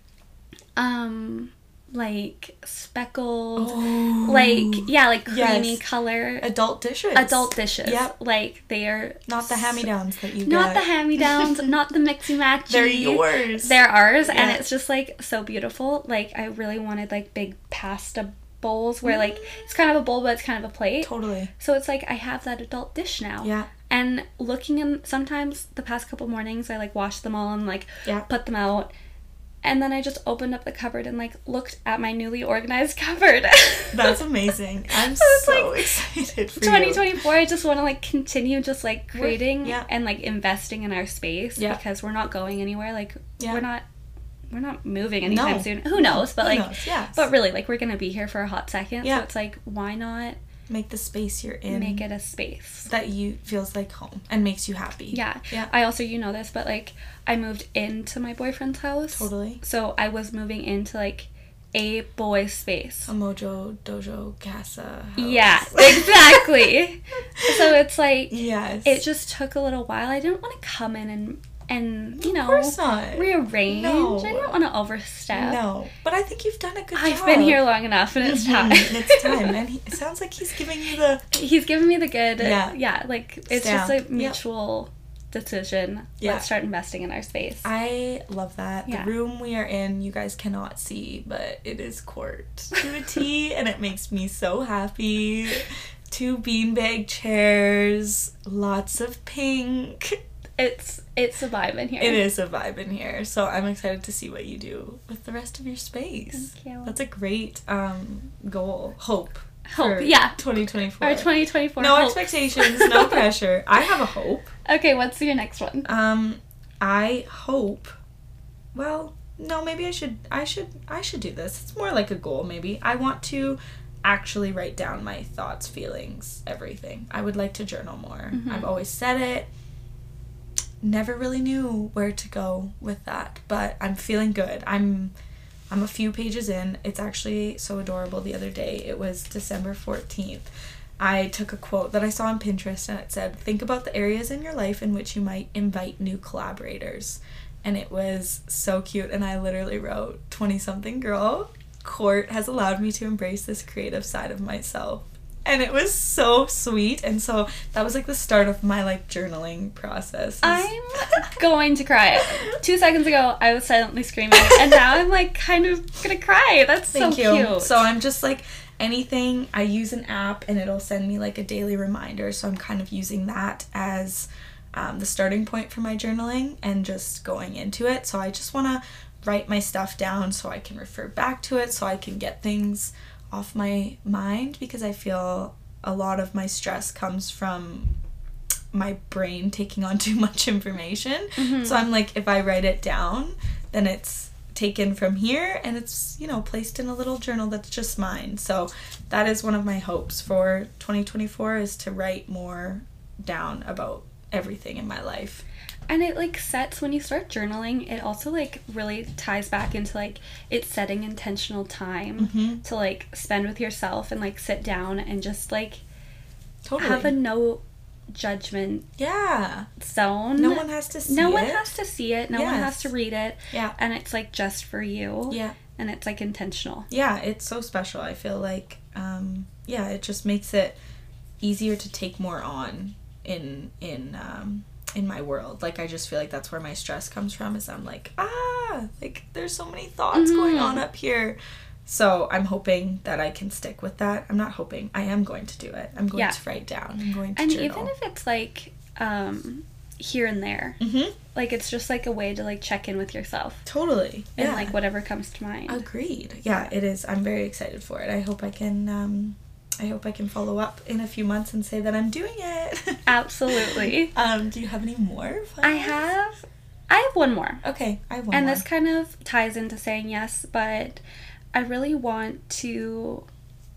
um, like speckled, Oh. like, yeah, like creamy Yes. color. Adult dishes. Adult dishes. Yep. Like, they are Not the hand-me-downs that you not get. the hand-me-downs, not the mixy-matchy. They're yours. They're ours, and Yeah. it's just, like, so beautiful. Like, I really wanted, like, big pasta bowls where, like, it's kind of a bowl, but it's kind of a plate. Totally. So it's, like, I have that adult dish now. Yeah. And looking in, sometimes the past couple mornings, I, like, washed them all and, like, Yeah. put them out. And then I just opened up the cupboard and, like, looked at my newly organized cupboard. That's amazing. I'm So it's, so like, excited for twenty you. twenty-four, I just want to, like, continue just, like, creating yeah. and, like, investing in our space. Yeah. Because we're not going anywhere. Like, Yeah. we're not, we're not moving anytime No. soon. Who knows? But, Who like, knows? Yes. but really, like, we're going to be here for a hot second. Yeah. So it's, like, why not Make the space you're in make it a space? that you feels like home and makes you happy. Yeah. Yeah. I also, you know this, but, like, I moved into my boyfriend's house. Totally. So I was moving into, like, a boy space. A Mojo Dojo Casa house. Yeah, exactly. So it's like, Yes. it just took a little while. I didn't want to come in and, and you know, Of course not. rearrange. No. I didn't want to overstep. No. But I think you've done a good I've job. been here long enough and it's Mhm. time. It's time. And he, it sounds like he's giving you the... He's giving me the good, Yeah. yeah, like, it's Stamp. just a Yep. mutual decision. Yeah. Let's start investing in our space. I love that. Yeah. The room we are in, you guys cannot see, but it is court to a T, and it makes me so happy. Two beanbag chairs, lots of pink. It's, it's a vibe in here. It is a vibe in here, so I'm excited to see what you do with the rest of your space. Thank you. That's a great um, goal. Hope. Hope, for yeah. twenty twenty-four. Our twenty twenty-four No hope. expectations, no pressure. I have a hope. Okay, what's your next one? Um, I hope. Well, no, maybe I should. I should. I should do this. It's more like a goal. Maybe I want to actually write down my thoughts, feelings, everything. I would like to journal more. Mhm. I've always said it. Never really knew where to go with that, but I'm feeling good. I'm. I'm a few pages in. It's actually so adorable. The other day, it was December fourteenth. I took a quote that I saw on Pinterest and it said, think about the areas in your life in which you might invite new collaborators. And it was so cute. And I literally wrote, twenty-something girl, court has allowed me to embrace this creative side of myself. And it was so sweet. And so that was like the start of my like journaling process. I'm going to cry. Two seconds ago, I was silently screaming, and now I'm like kind of gonna cry. That's Thank so you. cute. So I'm just like anything, I use an app and it'll send me like a daily reminder. So I'm kind of using that as um, the starting point for my journaling and just going into it. So I just want to write my stuff down so I can refer back to it, so I can get things off my mind, because I feel a lot of my stress comes from my brain taking on too much information. Mm-hmm. So I'm like, if I write it down, then it's taken from here and it's, you know, placed in a little journal that's just mine. So that is one of my hopes for twenty twenty-four, is to write more down about everything in my life. And it like sets, when you start journaling, it also like really ties back into like it's setting intentional time mm-hmm. to like spend with yourself and like sit down and just like totally have a no judgment yeah zone. No one has to see no it. one has to see it. No yes. one has to read it. Yeah. And it's like just for you. Yeah. And it's like intentional. Yeah, it's so special. I feel like um yeah, it just makes it easier to take more on in in um in my world. Like, I just feel like that's where my stress comes from, is I'm like, ah, like there's so many thoughts mm-hmm. going on up here. So I'm hoping that I can stick with that. I'm not hoping, I am going to do it. I'm going yeah. to write down. I'm going to and journal. Even if it's like um here and there, mm-hmm. like it's just like a way to like check in with yourself. Totally. And yeah. like whatever comes to mind. Agreed. Yeah, it is. I'm very excited for it. I hope I can um I hope I can follow up in a few months and say that I'm doing it. Absolutely. um, do you have any more? I have, I have one more. Okay, I have one and more. this kind of ties into saying yes, but I really want to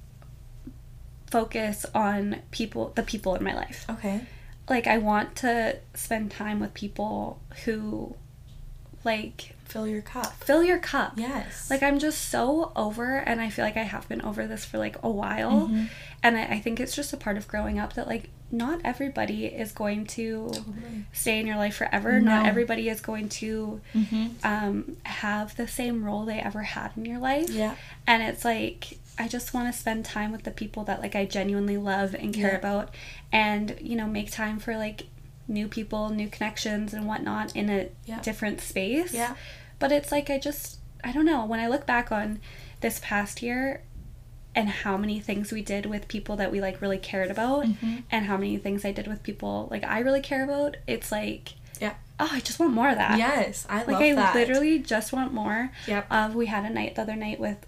focus on people, the people in my life. Okay. Like, I want to spend time with people who, like... Fill your cup. Fill your cup. Yes. Like, I'm just so over, and I feel like I have been over this for, like, a while. Mm-hmm. And I, I think it's just a part of growing up that, like, not everybody is going to totally. Stay in your life forever. No. Not everybody is going to mm-hmm. um, have the same role they ever had in your life. Yeah. And it's, like... I just want to spend time with the people that, like, I genuinely love and care yeah. about, and, you know, make time for, like, new people, new connections and whatnot in a yeah. different space. Yeah. But it's, like, I just, I don't know, when I look back on this past year and how many things we did with people that we, like, really cared about, mm-hmm. and how many things I did with people, like, I really care about, it's, like... Yeah. Oh, I just want more of that. Yes, I love like, I that. Like, I literally just want more. Yep. Uh, we had a night the other night with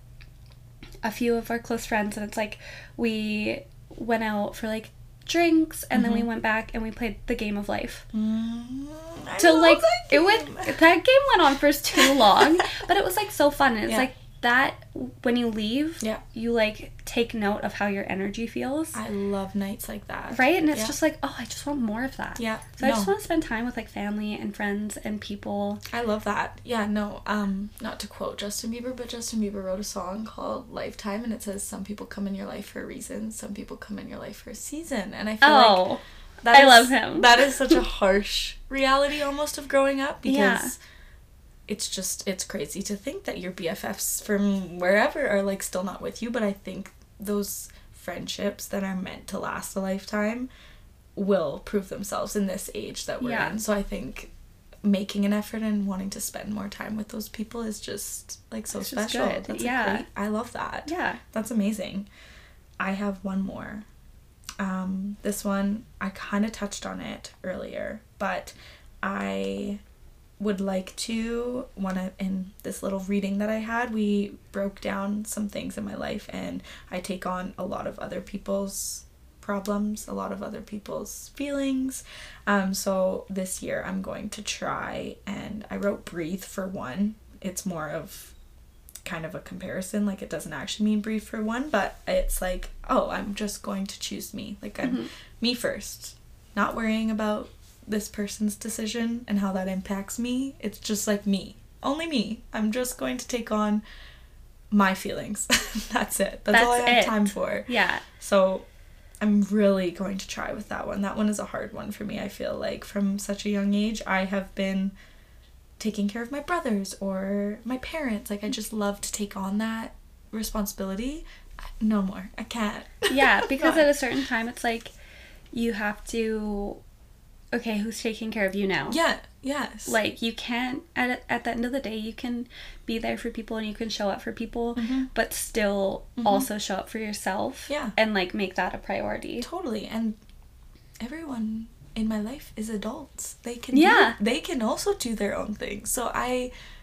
a few of our close friends, and it's like we went out for like drinks, and mm-hmm. then we went back and we played the game of life. Mm, I so love like that it would that game went on for too long, but it was like so fun. And it's yeah. like that when you leave, yeah. you like take note of how your energy feels. I love nights like that. Right? And it's yeah. just like, oh, I just want more of that. Yeah. So no. I just want to spend time with like family and friends and people. I love that. Yeah, no, um, not to quote Justin Bieber, but Justin Bieber wrote a song called Lifetime, and it says, some people come in your life for a reason, some people come in your life for a season. And I feel oh, like that I is, love him. That is such a harsh reality almost of growing up, because yeah. it's just, it's crazy to think that your B F Fs from wherever are like still not with you, but I think those friendships that are meant to last a lifetime will prove themselves in this age that we're yeah. in. So I think making an effort and wanting to spend more time with those people is just like so it's special. Good. That's yeah. great, I love that. Yeah. That's amazing. I have one more. Um, this one, I kind of touched on it earlier, but I would like to want to, in this little reading that I had, we broke down some things in my life, and I take on a lot of other people's problems, a lot of other people's feelings. Um, so this year I'm going to try, and I wrote breathe for one. It's more of kind of a comparison, like it doesn't actually mean breathe for one, but it's like, oh, I'm just going to choose me. Like I'm mm-hmm. me first, not worrying about this person's decision and how that impacts me. It's just like me, only me. I'm just going to take on my feelings. That's it. That's, That's all I have it. time for. Yeah. So I'm really going to try with that one. That one is a hard one for me. I feel like from such a young age, I have been taking care of my brothers or my parents. Like I just love to take on that responsibility. No more. I can't. Yeah, because at a certain time, it's like you have to... Okay, who's taking care of you now? Yeah, yes. Like, you can't, at at the end of the day, you can be there for people and you can show up for people, mm-hmm. but still mm-hmm. also show up for yourself. Yeah. And, like, make that a priority. Totally. And everyone in my life is adults. They can yeah. do, they can also do their own thing. So I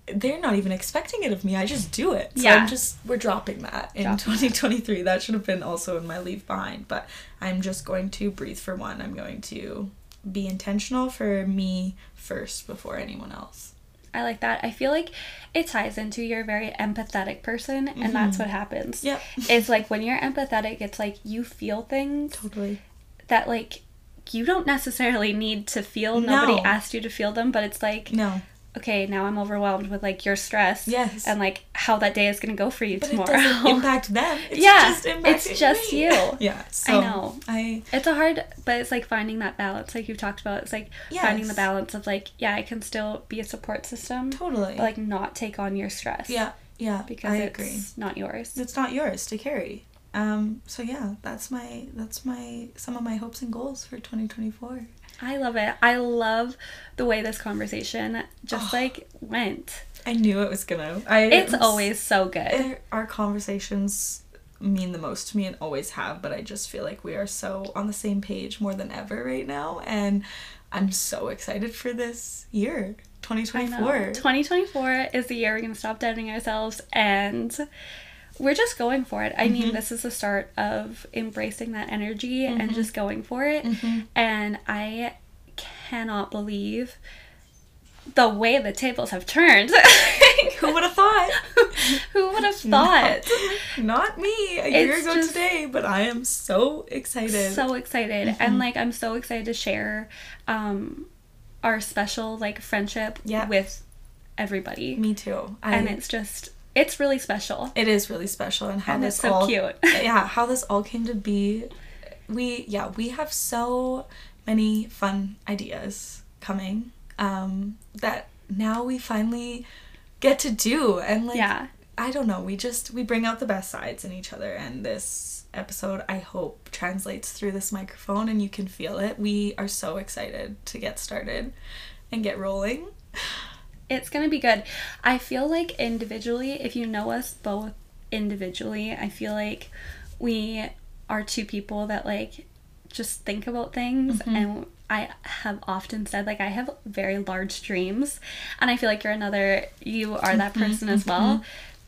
they're not even expecting it of me. I just do it. So yeah. I'm just, we're dropping that in dropping twenty twenty-three. That. that should have been also in my leave behind. But I'm just going to breathe for one. I'm going to be intentional for me first before anyone else. I like that. I feel like it ties into you're a very empathetic person, and mm-hmm. that's what happens. Yep. It's like when you're empathetic, it's like you feel things. Totally. That like you don't necessarily need to feel. No. Nobody asked you to feel them, but it's like, no. okay, now I'm overwhelmed with like your stress. Yes. And like how that day is going to go for you but tomorrow. It doesn't impact them. It's yeah. just impacting It's just me. you. Yeah. So I know. I It's a hard, but it's like finding that balance like you've talked about. It's like yes. finding the balance of like, yeah, I can still be a support system. Totally. But like not take on your stress. Yeah. Yeah. Because I it's agree. not yours. It's not yours to carry. Um, so yeah, that's my, that's my, some of my hopes and goals for twenty twenty-four. I love it. I love the way this conversation just oh, like went. I knew it was gonna. I, it's it was, always so good. It, our conversations mean the most to me and always have, but I just feel like we are so on the same page more than ever right now, and I'm so excited for this year, twenty twenty-four. twenty twenty-four is the year we're gonna stop doubting ourselves, and we're just going for it. I mm-hmm. mean, this is the start of embracing that energy mm-hmm. and just going for it. Mm-hmm. And I cannot believe the way the tables have turned. Who would have thought? Who would have thought? No, not me a it's year ago just, today, but I am so excited. So excited. Mm-hmm. And like, I'm so excited to share um, our special like friendship yeah. with everybody. Me too. I, and it's just... It's really special. It is really special, and how and this it's so all cute. yeah, how this all came to be. We yeah, we have so many fun ideas coming um, that now we finally get to do, and like yeah. I don't know, we just we bring out the best sides in each other, and this episode I hope translates through this microphone, and you can feel it. We are so excited to get started and get rolling. It's gonna be good. I feel like individually, if you know us both individually, I feel like we are two people that like just think about things, mm-hmm. and I have often said like I have very large dreams, and I feel like you're another you are that person as well.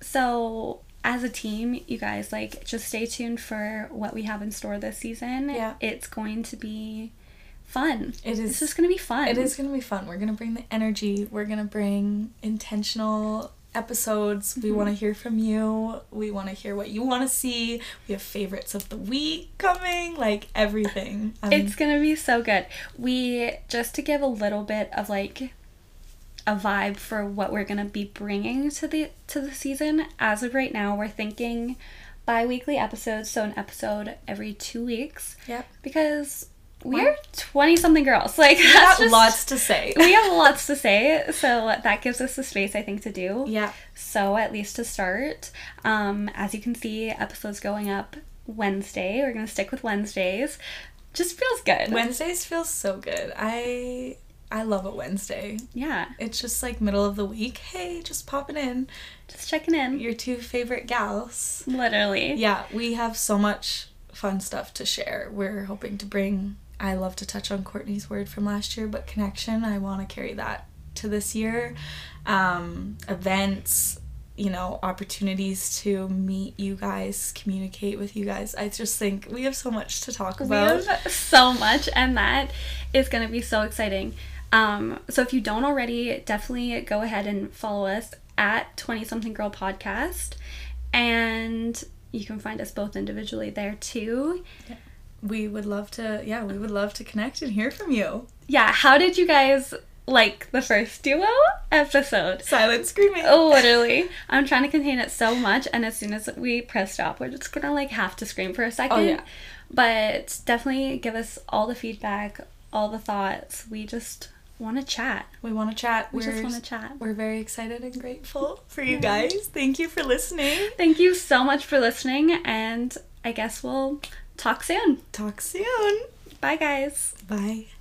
So as a team, you guys like just stay tuned for what we have in store this season. Yeah. It's going to be fun. It is. It's just gonna be fun. It is gonna be fun. We're gonna bring the energy. We're gonna bring intentional episodes. Mm-hmm. We want to hear from you. We want to hear what you want to see. We have favorites of the week coming. Like everything. Um, it's gonna be so good. We just to give a little bit of like a vibe for what we're gonna be bringing to the to the season. As of right now, we're thinking bi-weekly episodes, so an episode every two weeks. Yep. Because we're twenty-something girls. Like, we that's have just, lots to say. We have lots to say, so that gives us the space, I think, to do. Yeah. So, at least to start, um, as you can see, episodes going up Wednesday. We're going to stick with Wednesdays. Just feels good. Wednesdays feels so good. I I love a Wednesday. Yeah. It's just like middle of the week. Hey, just popping in. Just checking in. Your two favorite gals. Literally. Yeah, we have so much fun stuff to share. We're hoping to bring... I love to touch on Courtney's word from last year, but connection, I want to carry that to this year. Um, events, you know, opportunities to meet you guys, communicate with you guys. I just think we have so much to talk about. We have so much, and that is going to be so exciting. Um, so if you don't already, definitely go ahead and follow us at twenty-something Girl Podcast, and you can find us both individually there too. Yeah. We would love to, yeah, we would love to connect and hear from you. Yeah, how did you guys like the first duo episode? Silent screaming. Oh, literally. I'm trying to contain it so much, and as soon as we press stop, we're just gonna like have to scream for a second. Oh, yeah. But definitely give us all the feedback, all the thoughts. We just want to chat. We want to chat. We we're, just want to chat. We're very excited and grateful for you guys. Thank you for listening. Thank you so much for listening, and I guess we'll talk soon. Talk soon. Bye, guys. Bye.